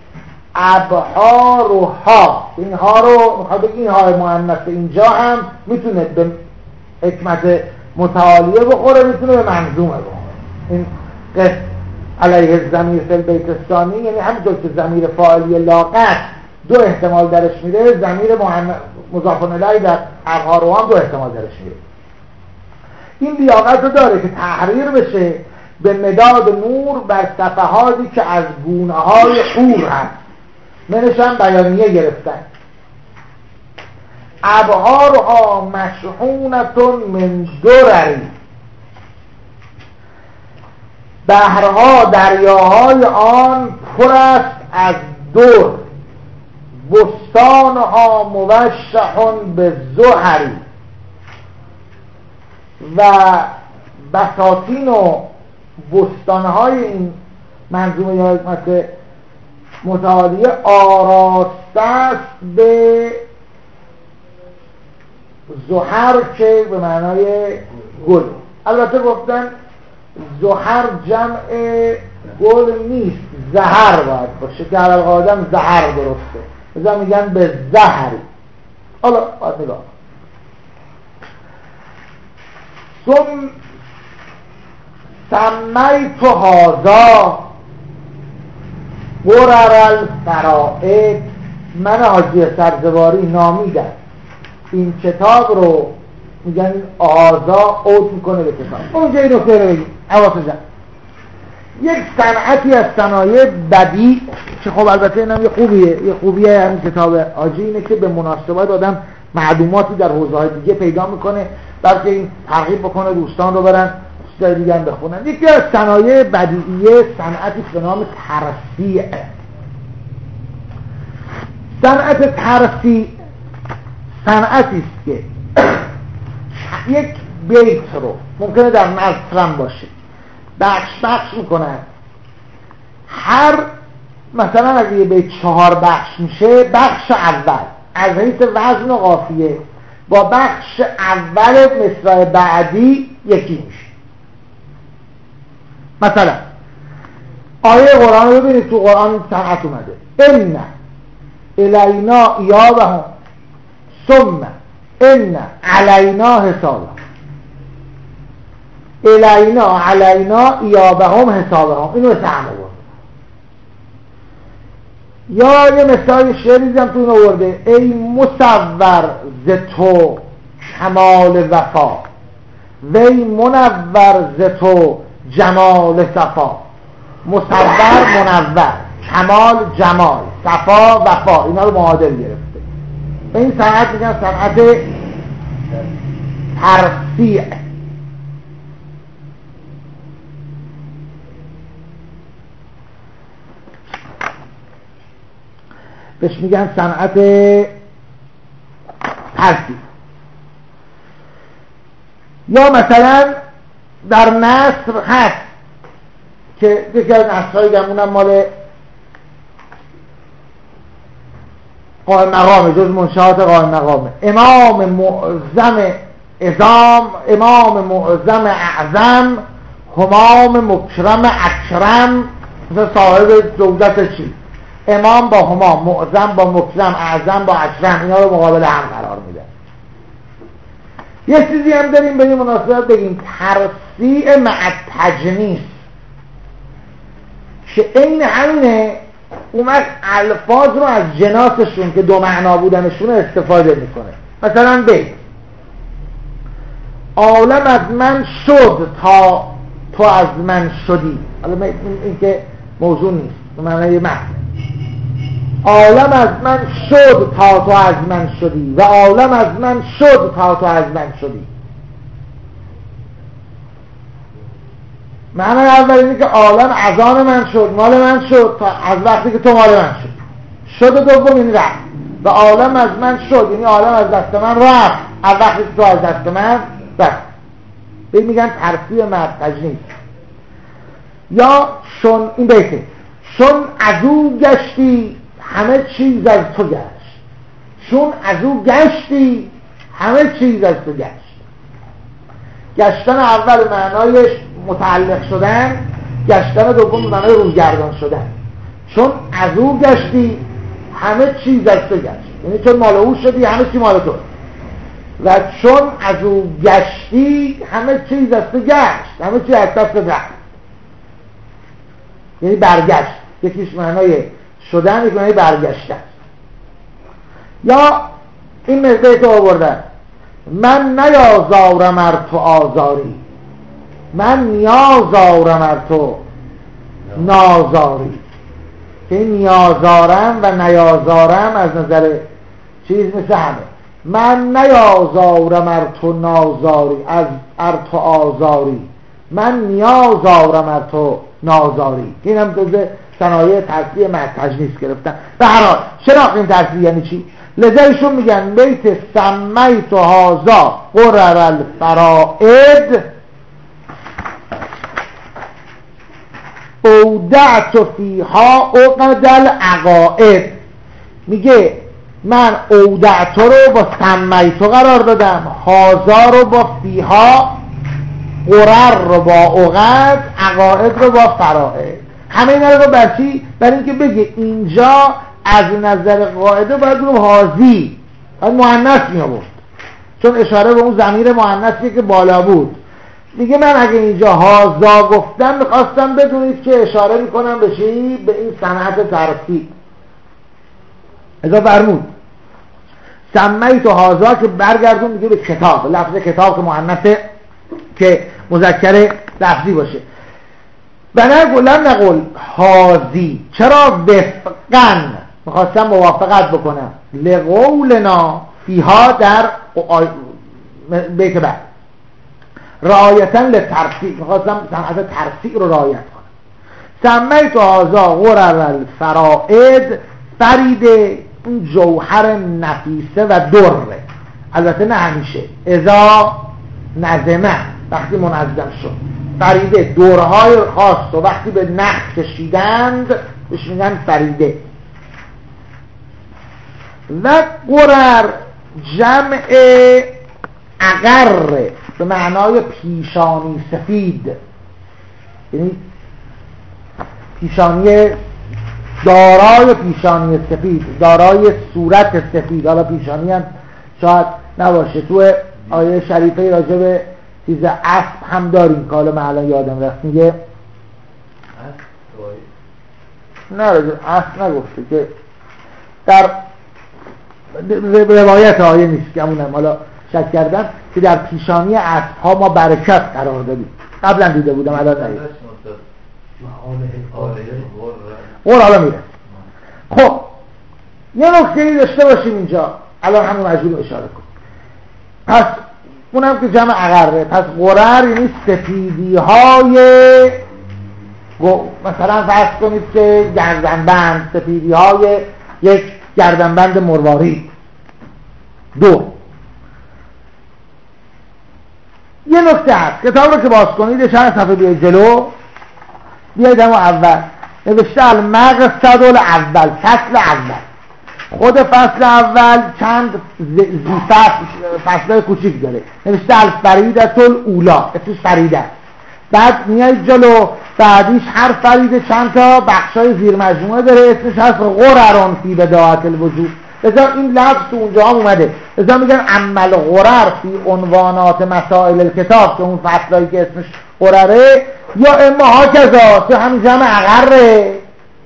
ابحارها. اینها رو میخواد بگی اینها مؤنث اینجا هم میتونه به حکمت متعالیه بخوره، میتونه به منظومه بخوره. این قصد علیه الضمیر فی البیت الثانی یعنی همونطور که ضمیر فاعلی لاقت دو احتمال درش میده، ضمیر مضاف الیه در ابحارها هم دو احتمال درش میده. این لیاقت رو داره که تحریر بشه به مداد نور بر صفحاتی که از گونه های حور هست. منش هم بیانیه گرفتن. ابحارها مشحونتون من درری، بحرها دریاهای آن پر است از در. بستانها موشحون به زهری، و بساتین و بستانهای این منظومه یا حکمت متعالیه آراسته است به زهر که به معنای گل. البته گفتن زهر جمع گل نیست، زهر باید باشه که علال قاعدم زهر درسته، بذار میگن به زهری. حالا باید نگاه سمیت هذا قرر الفرائد، من حاجی سرزواری نامیدم این کتاب رو، میگن آزا عود میکنه به کتاب. اونجا این نکته رو بگیم حواسه جمع. یک صنعتی از صنایع بدیع که خب البته اینم یه خوبیه همین کتاب حاجی اینه که به مناسبت آدم معلوماتی در حوزه‌های دیگه پیدا میکنه، بلکه این ترغیب بکنه دوستان رو برن چیزای دیگه هم بخونن. یکی از صنایع بدیعیه صنعتی به نام ترفیع. صنعت ترفیع صنعتی است که یک بیت رو ممکنه در نظرم باشه بخش میکنن. هر مثلا اگه یه بیت 4 بخش میشه، بخش اول از حیث وزن و قافیه با بخش اول مصرع بعدی یکی میشه. مثلا آیه قرآن رو ببینید، تو قرآن صنعت اومده ان الینا ایابهم ثم ان علینا حسابهم. الینا علینا ایابهم حسابهم، اینو سهم بود. یا یه مثال شعری هم تو این آورده، ای مصور ز تو کمال وفا وی منور ز تو جمال صفا. مصور منور، کمال جمال، صفا وفا، اینا رو معادل گرفته. به این صنعت میگن صنعت ترفیع. بهش میگن صنعت ترفیع. یا مثلا در نثر هست که یکی از نثرهای گمونم مال قائم مقامه، جز منشآت قائم مقامه. امام معظم اعظم همام مکرم اکرم، مثل صاحب زوجت چی، امام با همام، معظم با مکرم، اعظم با اکرم، اینا رو مقابل هم قرار میده. یه چیزی هم داریم به این مناسبت بگیم، ترفیع مع تجنیس، که این همینه اومد الفاظ رو از جناسشون که دو معنا بودنشون استفاده میکنه. مثلا بیت عالم از من شد تا تو از من شدی. حالا این که موضوع نیست، به معنی معنی عالم از من شد تا تو از من شدی و عالم از من شد تا تو از من شدی. معنی اول اینه که عالم از آن من شد، مال من شد تا از وقتی که تو مال من شد دوم این رفت. و عالم از من شد یعنی عالم از دست من رفت از وقتی که تو از دست من رفت. به این میگن ترفیع مع تجنیس. یا شون این بیته، چون از او گشتی همه چیز از تو گشت. چون از او گشتی همه چیز از تو گشت. گشتن اول معنایش متعلق شدن، گشتن دوم معنای رویگردان شدن. چون از او گشتی همه چیز از تو گشت، یعنی چون مال او شدی همه چی مال تو. و چون از او گشتی همه چیز از تو گشت، همه چی از دست رفت، یعنی برگشت. یکیش معنای شدن، یک معنای برگشتن. یا این مثل تو آوردن، من نیازارم ار تو آزاری، من نیازارم ار تو نازاری. که این نیازارم و نیازارم از نظر چیز مثل همه. من نیازارم ار تو نازاری، از ار تو آزاری، من نیازارم ار تو نازاری. این هم دوزه صنایع ترفیع مع تجنیس گرفتن. به هر حال شناختیم ترفیع یعنی چی؟ لذا ایشون میگن بیت سمیت هذا قرر الفرائد اودعت فیها عقد العقائد. میگه من اودعتو رو با سمیتو قرار دادم، هازا رو با فیها، قرر رو با عقد، عقاید رو با فرائض. همه اینا رو برچی؟ برای اینکه بگه اینجا از نظر قاعده باید رو حاضی باید مؤنث می آورد، چون اشاره به اون ضمیر مؤنثی که بالا بود. میگه من اگه اینجا هازا گفتم میخواستم بدونید که اشاره میکنم به چی؟ به این صنعت ترفیع. ازا فرمود سمیت و هازا که برگردون میگه به کتاب، لفظ کتاب که مؤنثه که مذکر لفظی باشه. بنقولم نقول هازی، چرا وفقن میخواستم موافقت بکنم لقولنا فیها در بیت بعد رعایتا لترفیع، میخواستم صنعت ترفیع رو رعایت کنم. سمیت و هازا غرر الفرائد، فریده اون جوهر نفیسه و دره، البته نه همیشه، اذا نظمه وقتی منظم شد. فریده دورهای خاص و وقتی به نخ کشیدند بهش میگن فریده. و قرر جمع اقر به معنای پیشانی سفید، یعنی پیشانی دارای پیشانی سفید، دارای صورت سفید. حالا پیشانی هم شاید نباشه، تو آیه شریفه راجع به چیز اسب هم داریم که حالا من الان یادم رفت. میگه نه راجع اسب نگفته که در روایت آیه نیست که همونم حالا شک کردم که در پیشانی اسب ها ما برکت قرار دادیم. قبلا دیده بودم الان نهید قول حالا میره. خب یه نکته‌ای داشته باشیم اینجا، الان همون مجبور اشاره کن. پس اونم که جمع عقره، پس قرر یعنی سفیدی های مثلا فرض کنید که گردنبند، سفیدی های یک گردنبند مروارید. دو، یه نکته هست، کتاب رو که باز کنید چند صفحه بیاید جلو، بیاید همون اول نوشته المقصد الاول، فصل اول. خود فصل اول چند فصل کوچیک داره، نوشته الفریدة الاولا، اسمش فریده. بعد میاید جلو، بعدیش هر فریده چند تا بخشای زیر مجموعه داره، اسمش هست غررون فی بداعت الوجود. لذا این لفظ تو اونجا هم اومده، لذا میگن عمل غرر فی عنوانات مسائل الکتاب، که اون فصلایی که اسمش غرره، یا اما ها کذا که هم جمع عقره،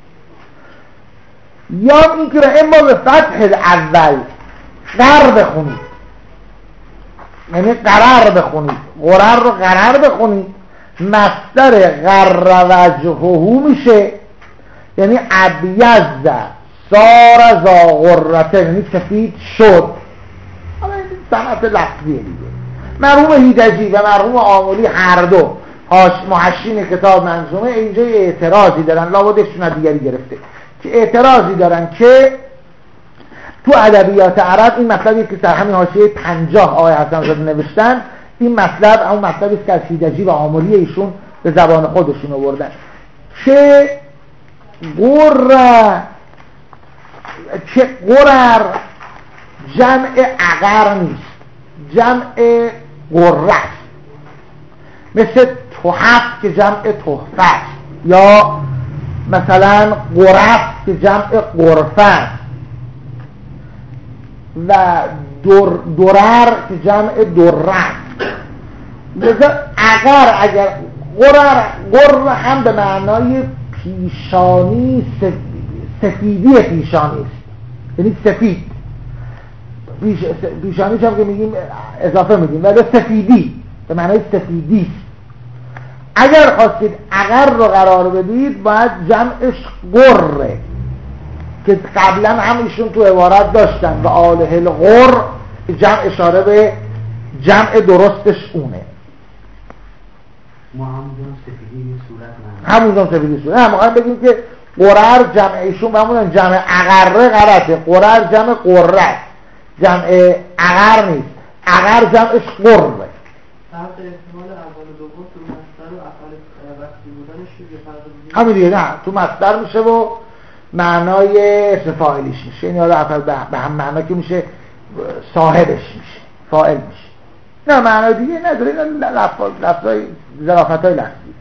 یا این که اما به فتح الاول قرر بخونید، یعنی قرر بخونید، غرر رو قرر بخونید، مصدر قرر وجهه میشه، یعنی ابیض صار ذا غرته، یعنی سفید شد. حالا این صنعت لفظیه دیگه. مرحوم هیدجی و مرحوم آملی هر دو محشین کتاب منظومه اینجا اعتراضی دارن، لابد شون دیگری گرفته، که اعتراضی دارن که تو ادبیات عرب این مطلبی که در همین حاشیه 50 آقای حسن زاده نوشتن، این مطلب اون مطلبی که از هیدجی و آملی ایشون به زبان خودشون آوردن، که قرر جمع عقر نیست، جمع قره است. مثل تحف که جمع تحفه است، یا مثلا قرف که جمع قرفه است، و درر که جمع دره است. لذا عقر اگر قرر هم به معنای پیشانی، سفیدی پیشانی است، یعنی سفید پیشانیش هم که میگیم اضافه میگیم، ولی سفیدی به معنای سفیدی است. اگر خواستید عقر رو قرار بدید باید جمعش قره، که قبلا هم ایشون تو عبارت داشتن و آله الغر، جمع اشاره به جمع درستش اونه. ما همونجا سفیدی صورت نه، همونجا سفیدی صورت نه، ما بگیم که قرر جمع ایشون همونجا جمع عقره غلطه، قرر جمع قره، جمع عقر نیست، عقر جمعش قره. فرق احتمال اول و دوم تو مصدر و افعال وقتی بودنش یه فرق دیگه. همین دیگه، نه تو مصدر میشه و معنای اسم فاعلیش میشه، یعنی حالا اول به هم معنا که میشه صاحبش میشه، فاعل میشه. نه معنای دیگه نداره، این لفظای ظرافت‌های لفظی.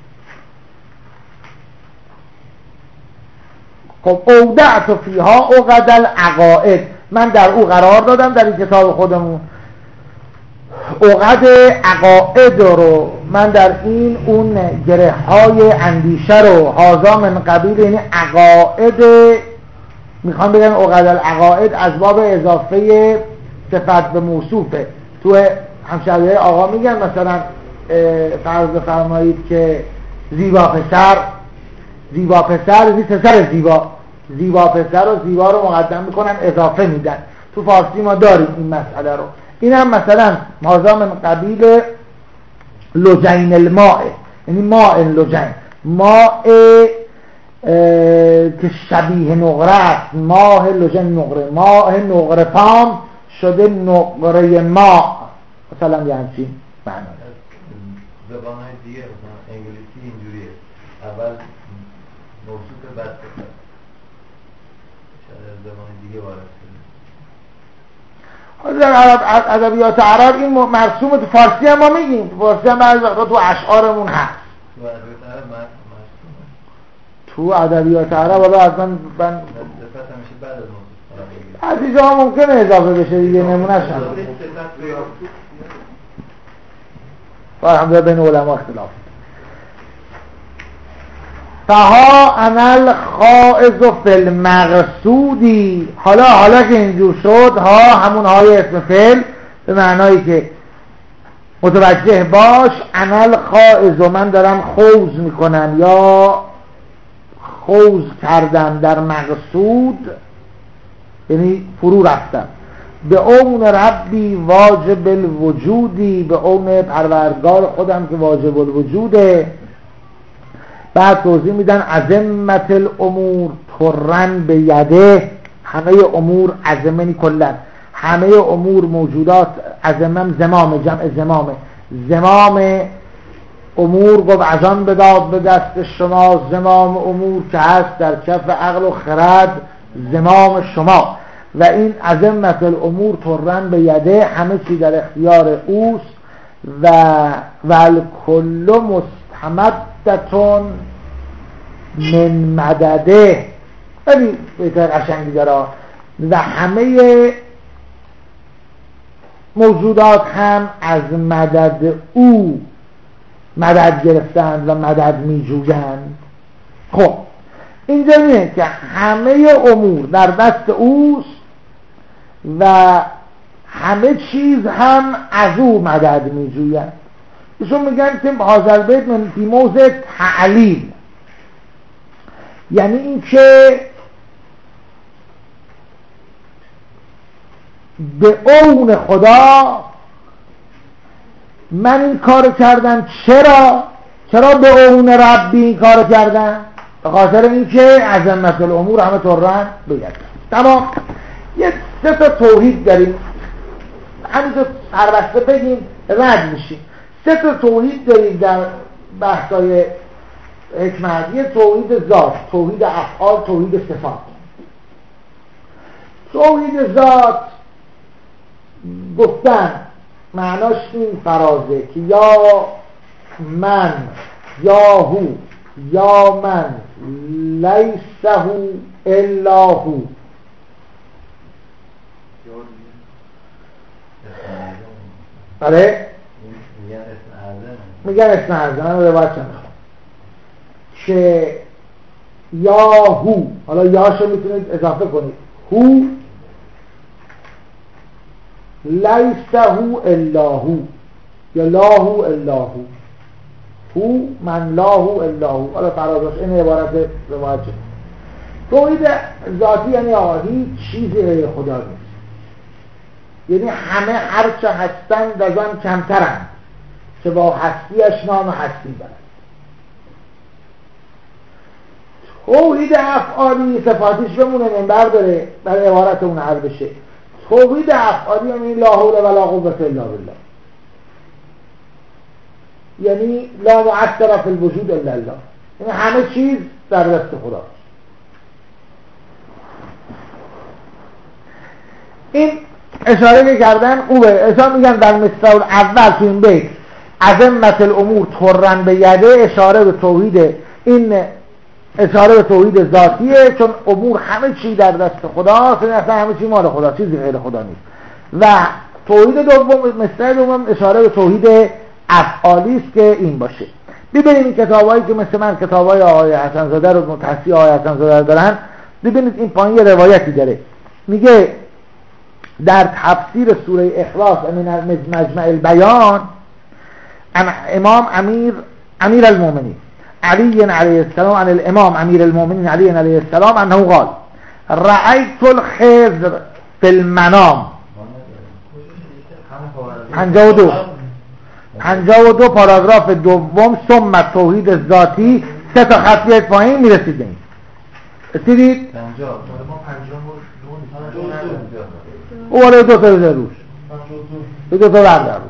خب اودعت فیها عقد العقائد، من در او قرار دادم، در این کتاب خودمون عقد عقائد رو، من در این اون گره های اندیشه رو، هازا من قبیل، یعنی عقائد، میخوام بگم عقد العقائد از باب اضافه صفت به موصوفه. تو همشهریهای آقا میگن مثلا فرض بفرمایید که زیبا پسر یعنی پسر زیبا پسر و زیبا رو مقدم میکنن، اضافه میدن. تو فارسی ما داریم این مسئله رو. این هم مثلا هازا من قبیل لجین الماء، یعنی ماء لجین، ماء که شبیه نقره است، ماه لجین نقره، ماه نقره فام شده نقره ما، مثلا یه همچین معنی. زبانهای دیگه مثلا انگلیسی اینجوریه، اول موصوف بعد صفت، شاید زبان دیگه وارد شده. در ادبیات عرب این مرسوم، تو فارسی هم ما میگیم، تو فارسی هم بعضی وقتا تو اشعارمون هست. تو ادبیات عرب حالا از من از اینجا ممکنه اضافه بشه دیگه، نمونهش هم الحمدلله بین علما اختلاف. فها انل خائز فی المقصودی، حالا که اینجور شد، ها همون های اسم فعل به معنایی که متوجه باش، انل خائز، من دارم خوض میکنم یا خوض کردم در مقصود، یعنی فرو رفتم، به اون ربی واجب الوجودی، به اون پروردگار خودم که واجب الوجوده. بعد توضیح میدن عظمت الامور ترن به یده، همه امور عظمنی کلن، همه امور موجودات، عظمم زمام، جمع زمام امور گفت از آن بداد به دست شما، زمام امور که هست در کف عقل و خرد، زمام شما. و این عظمت الامور ترن به یده، همه چی در اختیار اوست. و الکل مستمدتون من مدده، خیلی بهتر قشنگی داره، و همه موجودات هم از مدد او مدد گرفتند و مدد می جویند. خب اینجا میگه که همه امور در دست اوست و همه چیز هم از او مدد می جویند. ایشون میگن که هذا البیت من فی موضع تعلیل، یعنی این که به اون خدا من این کار کردم. چرا به اون ربی این کار کردم؟ به خاطر این که عظمت الامور همه ترن بگردم. تمام. یه 3 تا توحید داریم، همینطور هر وقت بگیم رد میشیم. 3 تا توحید داریم در بحثای حکمت. یه توحید ذات، توحید افعال، توحید صفات. توحید ذات گفتن معناش این فرازه که یا من یا هو، یا من لیس هو الا هو. بله میگن اسم اعظم رو روایت چند میخوام که یا هو، حالا یاشو میتونید اضافه کنید، هو لیس هو الا هو، یا لا هو الا هو، هو من لا هو الا هو. حالا فرازش این عبارت روایت چند. توحید ذاتی یعنی هیچ چیزی غیر خدا نیست، یعنی همه هرچه هستند از آن کمترند که با هستیش نام هستی برند. توحید افعالی صفاتیش بمونه منبر داره برای عبارت اون حل بشه. توحید افعالی یعنی لا حول ولا قوة الا بالله، یعنی لا مؤثر فی الوجود الا الله، یعنی همه چیز در دست خداست. این اشاره که کردن خوبه. اشاره میگن در مصرع اول تو این بیت عظمت الامور طرن به یده، اشاره به توحید، این اشاره به توحید ذاتیه، چون امور همه چی در دست خداست، اصلا همه چی مال خدا، چیزی غیر خدا نیست. و توحید دوم، مصرع دوم اشاره به توحید افعالی است که این باشه. ببینید این کتابایی که مثل من کتابای آقای حسن زاده رو متحصی آقای حسن زاده دارن، ببینید این پایین یه روایتی داره، میگه در تفسیر سوره اخلاص من مجمع البیان امام امیر المؤمنین علی علیه السلام عن الامام امیر المؤمنین علی علیه السلام انه قال رأیت الخضر فی المنام 52 پاراگراف دوم ثم توحید ذاتی، 3 تا خط بیاید پایین میرسید این رسیدید؟ 50 ما 52 او ولی 2 تا روز روش 2 تا ورده روش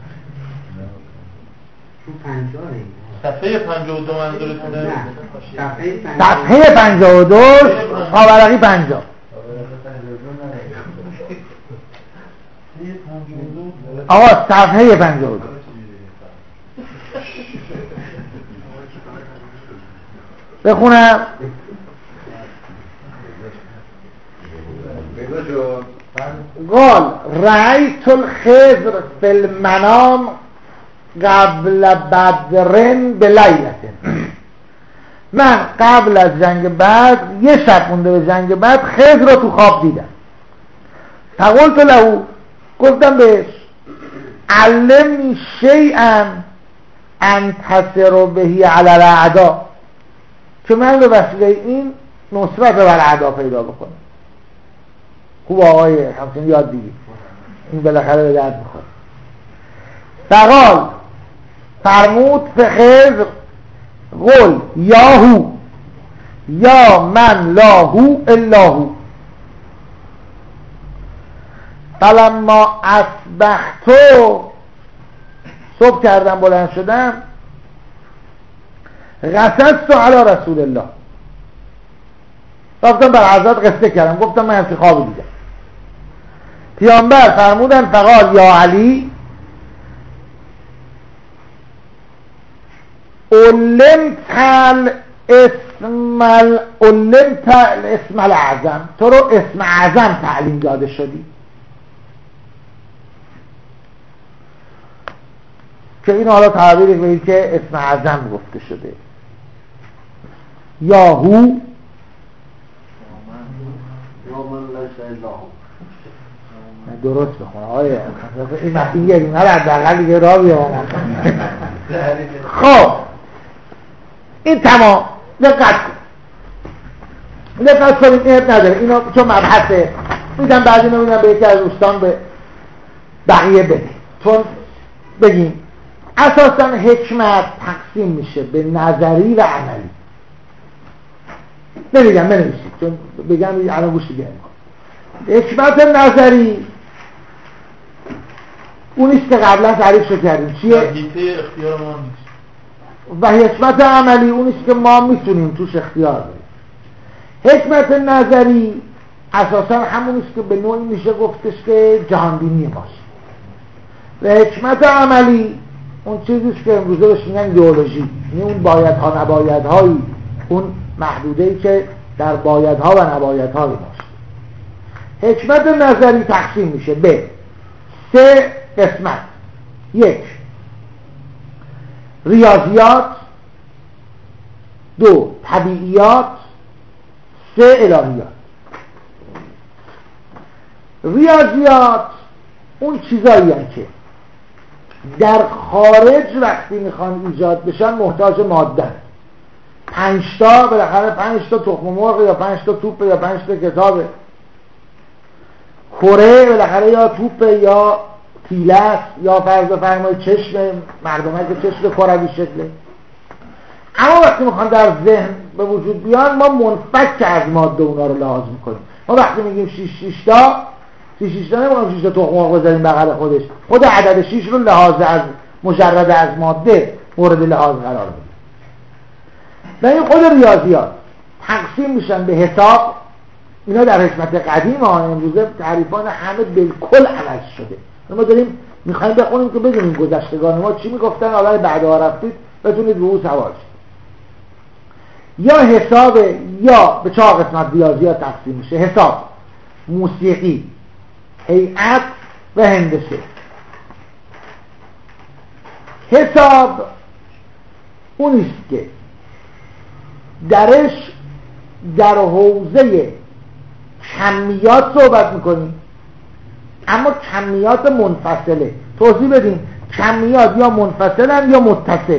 صفحه 52 منظورتونه؟ صفحه 52 آورقی 50 آقا صفحه 52 بخونم. قال رأیت الخضر فی المنام قبل بدرن به لیلتن، من قبل از جنگ بدر یه شب مونده به جنگ بدر خضر رو تو خواب دیدم. فقلت له، گفتم بهش علمنی شیئا انتصر بهی علی الاعداء، که من به وسیله این نصرت بر اعدا پیدا بکنم. خوب آقای همچنین یاد بگید، این بالاخره به درد میخوره. فقال فرمود فخذ قل یاهو یا من لاهو الاهو. فلما اصبحتو، صبح کردم بلند شدم، قصصت علی رسول الله، رفتم بر حضرت قصه کردم، گفتم من همچه خوابی دیدم. پیامبر فرمودن فقال یا علی علمت الاسم الاعظم، تو رو اسم اعظم تعلیم داده شدی، که این حالا تعبیری به که اسم اعظم گفته شده. یاهو درست بخونه آقای این مفیه این هر حداقل دیگه را بیامون. خب این تمام. دقت کنید این نداره اینو، چون مبحثه میدم بعد اینو میدم به یکی از دوستان به بقیه بده، چون بگیم اساسا حکمت تقسیم میشه به نظری و عملی. نمیگم بنویسید، چون بگم الان گوش دیگه حکمت نظری اونیست که قبلا تعریف شد کردیم چیه؟ حیطه اختیار ما نیست. و حکمت عملی اونیست که ما میتونیم توش اختیار داریم. حکمت نظری اساسا همونیست که به نوعی میشه گفتش که جهانبینی ماست. و حکمت عملی اون چیزیست که امروزه بهش میگن ایدئولوژی، یعنی اون بایدها نبایدهایی، اون محدوده‌ای که در بایدها و نبایدهای ماست. حکمت نظری تقسیم میشه به 3 قسمت. 1 ریاضیات، 2 طبیعیات، 3 الهیات. ریاضیات اون چیزایی هستند که در خارج وقتی میخوان ایجاد بشن محتاج ماده. 5 تا بالاخره 5 تا تخم مرغ یا 5 تا توپ یا 5 تا کتابه. کره بالاخره یا توپ یا تیلس یا فرض فرمای چشم مردمه که چشم کروی شکله. اما وقتی میخوان در ذهن به وجود بیان ما منفک از ماده اونا رو لحاظ میکنیم. ما وقتی میگیم 6 تا نمیگیم 6 تا تخم مرغ بذاریم بغل خودش، خود عدد 6 رو لحاظ از مجرد از ماده مورد لحاظ قرار میدیم. و این خود ریاضیات تقسیم میشن به حساب اینا در حکمت قدیم ها، امروزه تعریفان همه بالکل عوض شده. ما داریم میخوایم بخونیم که بدونیم گذشتگان ما چی میگفتن، حالا بعدها رفتید بتونید رو سوار شید. یا حساب، یا به 4 قسمت ریاضیات تقسیم میشه: حساب، موسیقی، هیئت و هندسه. حساب اونیست که درش در حوزه کمیات صحبت میکنیم، اما کمیات منفصله. توضیح بدیم کمیات یا منفصلن یا متصل.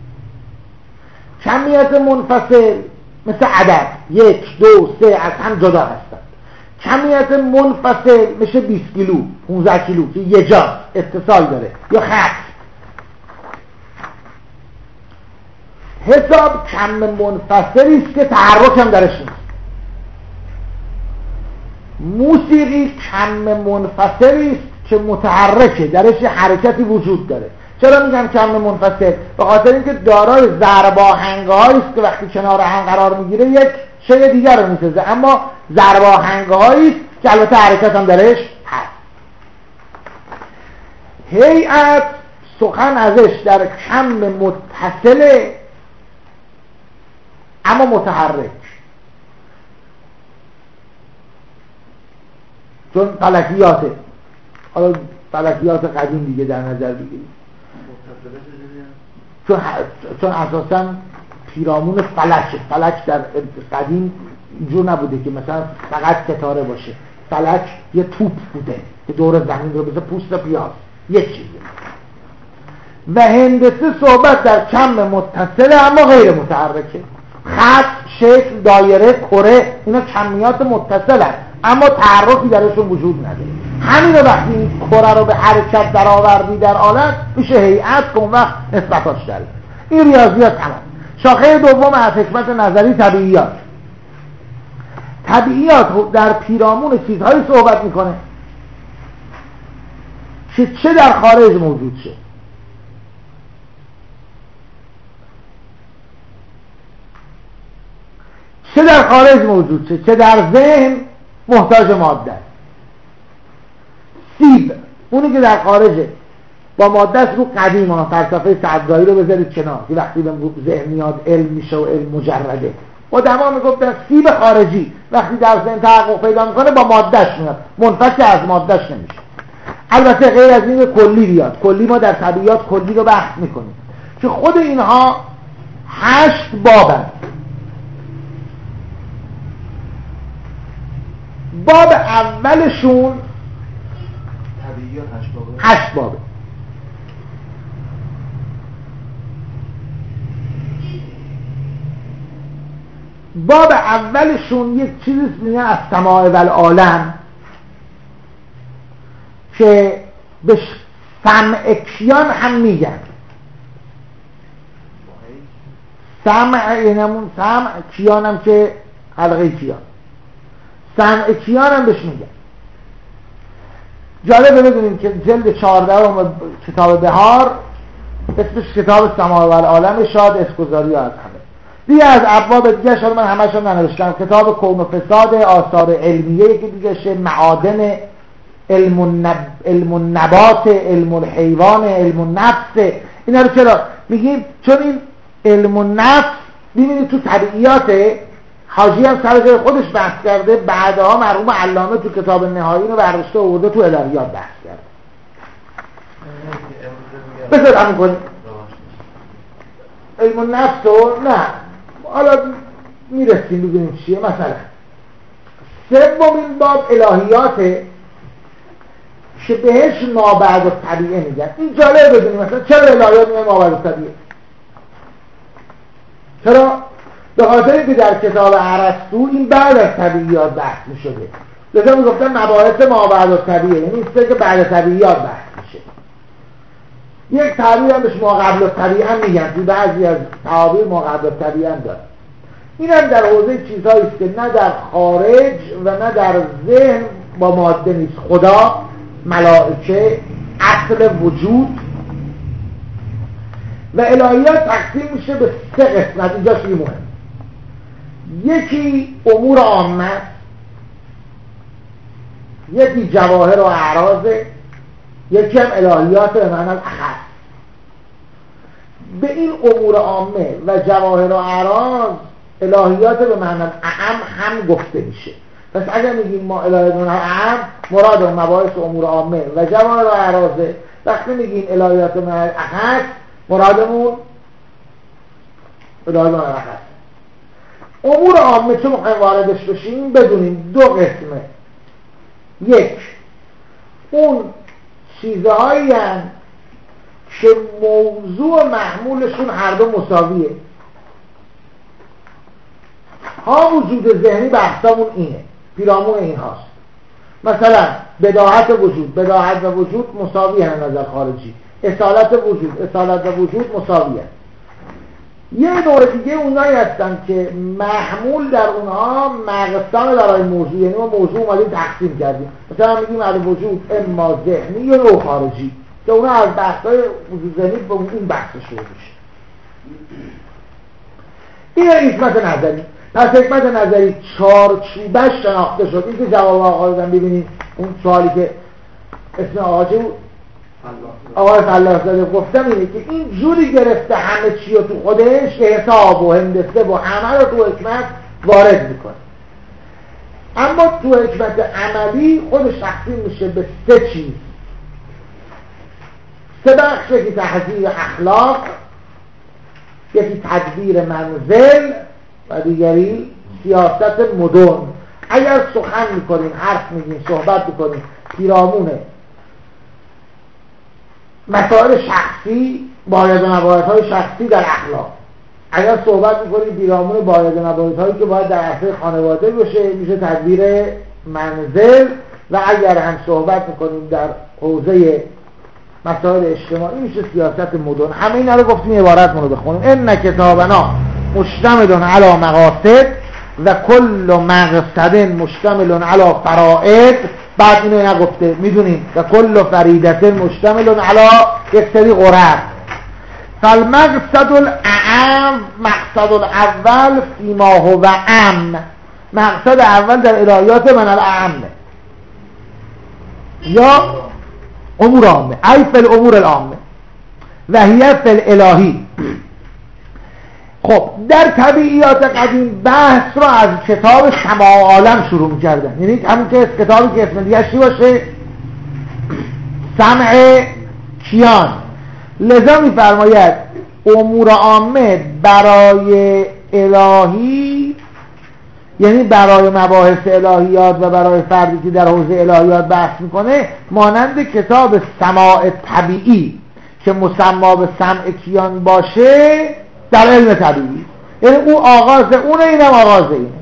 کمیات منفصل مثل عدد 1 2 3 از هم جدا هستن. کمیات منفصل مثل 20 کیلو 15 کیلو که یه جا اتصال داره، یا خط. حساب کم منفصلی است که تحرک هم درش نیست. موسیقی کم منفصلی است که متحرکه، درش حرکتی وجود داره. چرا میگم کم منفصل؟ به خاطر اینکه دارای ضرباهنگ‌هایی است که وقتی کنار هم قرار میگیره یک شی دیگر رو میسازه، اما ضرباهنگ‌هایی است که البته حرکت هم درش هست. هیئت سخن ازش در کم متصله اما متحرک، چون فلکیاته. حالا فلکیات قدیم دیگه در نظر بگیریم، چون اساساً پیرامون فلک در قدیم اینجور نبوده که مثلا فقط ستاره باشه. فلک یه توپ بوده که دور زمین رو مثل پوست پیاز یک چیزه. و هندسه صحبت در کم متصله اما غیر متحرکه. خط، شکل، دایره، کره، اینا کمیات متصلن اما تحرکی درشون وجود نداره. همین رو وقتی این کره رو به حرکت در آوردی در عالم میشه هیئت، که اون وقت نسبتاش داره. این ریاضیات تمام. شاخه دوم از حکمت نظری طبیعیات. طبیعیات در پیرامون چیزهایی صحبت میکنه که چه در خارج موجود شه. چه در خارج موجود شه، چه در ذهن محتاج ماده است. سیب اونی که در خارجه با ماده است. رو قدیم ها فلسفه سعدزایی رو بذارید کنار که وقتی به ذهن میاد علم میشه و علم مجرده. قدما میگفتن سیب خارجی وقتی در ذهن تحقق پیدا میکنه با مادهش میاد، منفک از مادهش نمیشه. البته غیر از این کلی بیاد. کلی ما در طبیعیات کلی رو بحث میکنیم که خود اینها 8 بابن. باب اولشون طبیعیات 8 بابه. باب اولشون یک چیزی میگن از سماع و العالم که به سمع کیان هم میگن. سمع اینمون سمع کیان هم که حلقه کیان، سمع کیان هم بهش میگن. جالبه بدونیم که جلد 14 کتاب بهار اسمش کتاب سماع و العالم، شاد اسکوزاری از همه دیگه. از ابواب دیگه شاید من همش هم ننوشتم. کتاب کون و فساد، آثار علمیه که دیگه شه، معادن، علم النبات، علم الحیوان، علم النفس. اینا رو چرا میگیم؟ چون این علم النفس ببینید تو طبیعیات حاجی هم سر جای خودش بحث کرده، بعدها مرحوم علامه تو کتاب نهایی رو برداشته آورده تو الهیات بحث کرده. بذار همون کنیم علم النفس رو نه، حالا میرسیم ببینیم چیه. مثلا سومین باب الهیاته که بهش مابعد الطبیعه میگن. این جالب بدونیم مثلا چرا الهیات میگن مابعد الطبیعه. چرا؟ به خاطر اینکه در کتاب ارسطو این بعد از طبیعیات بحث میشده. لذا میگفتن مباحث مابعد الطبیعه، یعنی این که بعد طبیعیات بحث میشه. یک تعبیر هم بهش ما قبل الطبیعه میگن، تو بعضی از تعابیر ما قبل الطبیعه داره. این هم در حوزه چیزهایی است که نه در خارج و نه در ذهن با ماده نیست. خدا، ملائکه، اصل وجود. و الهیات تقسیم میشه به 3 قسمت. اینجا خیلی مهم. یکی امور عامه، یکی جواهر و اعراضه، یکی هم الهیات به معنی الاخص. به این امور عامه و جواهر و اعراض الهیات به معنی اعم هم گفته میشه. پس اگر میگیم ما الهیات به معنی اعم، مراد اون مباحث امور عامه و جواهر و اعراضه. وقتی میگیم الهیات به معنی اخص، مرادمون الهیات به معنی اخص. امور عامه چون میخوایم واردش بشیم بدونیم دو قسمه. یک، اون چیزهایی هستند که موضوع محمولشون هر دو مساویه. ها وجود ذهنی بحثمون اینه، پیرامون این هاست. مثلا بداهت وجود، بداهت و وجود مساوی هستند نظر خارجی. اصالت وجود، اصالت و وجود مساوی هستند. یه نوع دیگه اونایی هستن که محمول در اونها مقصد برای موضوع، یعنی ما موضوع اومدیم تقسیم کردیم. مثلا میگیم از وجود اما ذهنی یا نوع خارجی، که اونها از بحثای وجود ذهنی به اون بحث شروع میشه. این حکمت نظری. پس حکمت نظری چارچوبش شناخته شد. این که جواب آقا دادن ببینید اون سوالی که اسم آقا چه بود؟ آقای فلاح‌زاده گفتم اینه که این جوری گرفته همه چی رو تو خودش که حساب و هندسه و همه رو تو حکمت وارد میکنه. اما تو حکمت عملی خودش تقسیم میشه به سه چیز. سه بخش، یکی تهذیب اخلاق، یکی تدبیر منزل و دیگری سیاست مدن. اگر سخن میکنیم، حرف میگیم، صحبت میکنیم پیرامونه مسائل شخصی، باید و نبایدهای شخصی در اخلاق. اگر صحبت میکنیم پیرامون باید و نبایدهایی که باید در عرصه خانواده بشه، میشه تدبیر منزل. و اگر هم صحبت میکنیم در حوزه مسائل اجتماعی میشه سیاست مدن. همه اینا رو گفتیم، عبارتمون رو بخونیم. ان کتابنا مشتمل علی مقاصد و کل مقصد مشتمل علی فرائض. بعد اینو نگفته، میدونیم و کل فریدت مشتمل علی یک سری غرض. فالمقصد الاعم، مقصد الاول فیما هو عام. مقصد اول در الهیات من الاعم یا امور عامه، ای فی الامور العامه و هی فی الالهی. خب در طبیعیات قدیم بحث رو از کتاب سماع عالم شروع می‌کردن، یعنی همون که کتابی که اسم دیگه چی باشه؟ سمع کیان. لذا می‌فرماید امور عامه برای الهی، یعنی برای مباحث الهیات و برای فردی که در حوزه الهیات بحث میکنه، مانند کتاب سماع طبیعی که مسما به سمع کیان باشه در علم طبیعی. یعنی او آغاز اونه، اینم آغاز اینه.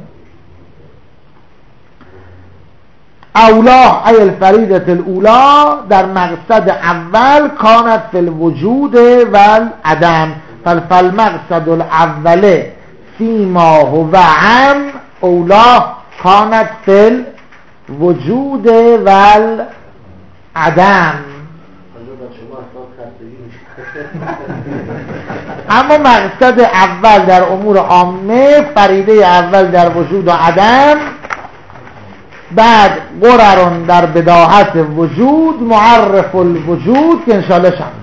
اولا ای الفریدت الاولا، در مقصد اول کانت فی الوجود و العدم. فالمقصد الاول فیما هو عام اولا کانت فی الوجود و العدم. اما مقصد اول در امور عامه، فریده اول در وجود و عدم، بعد قررون در بداهت وجود، معرف الوجود که انشاءالله شد.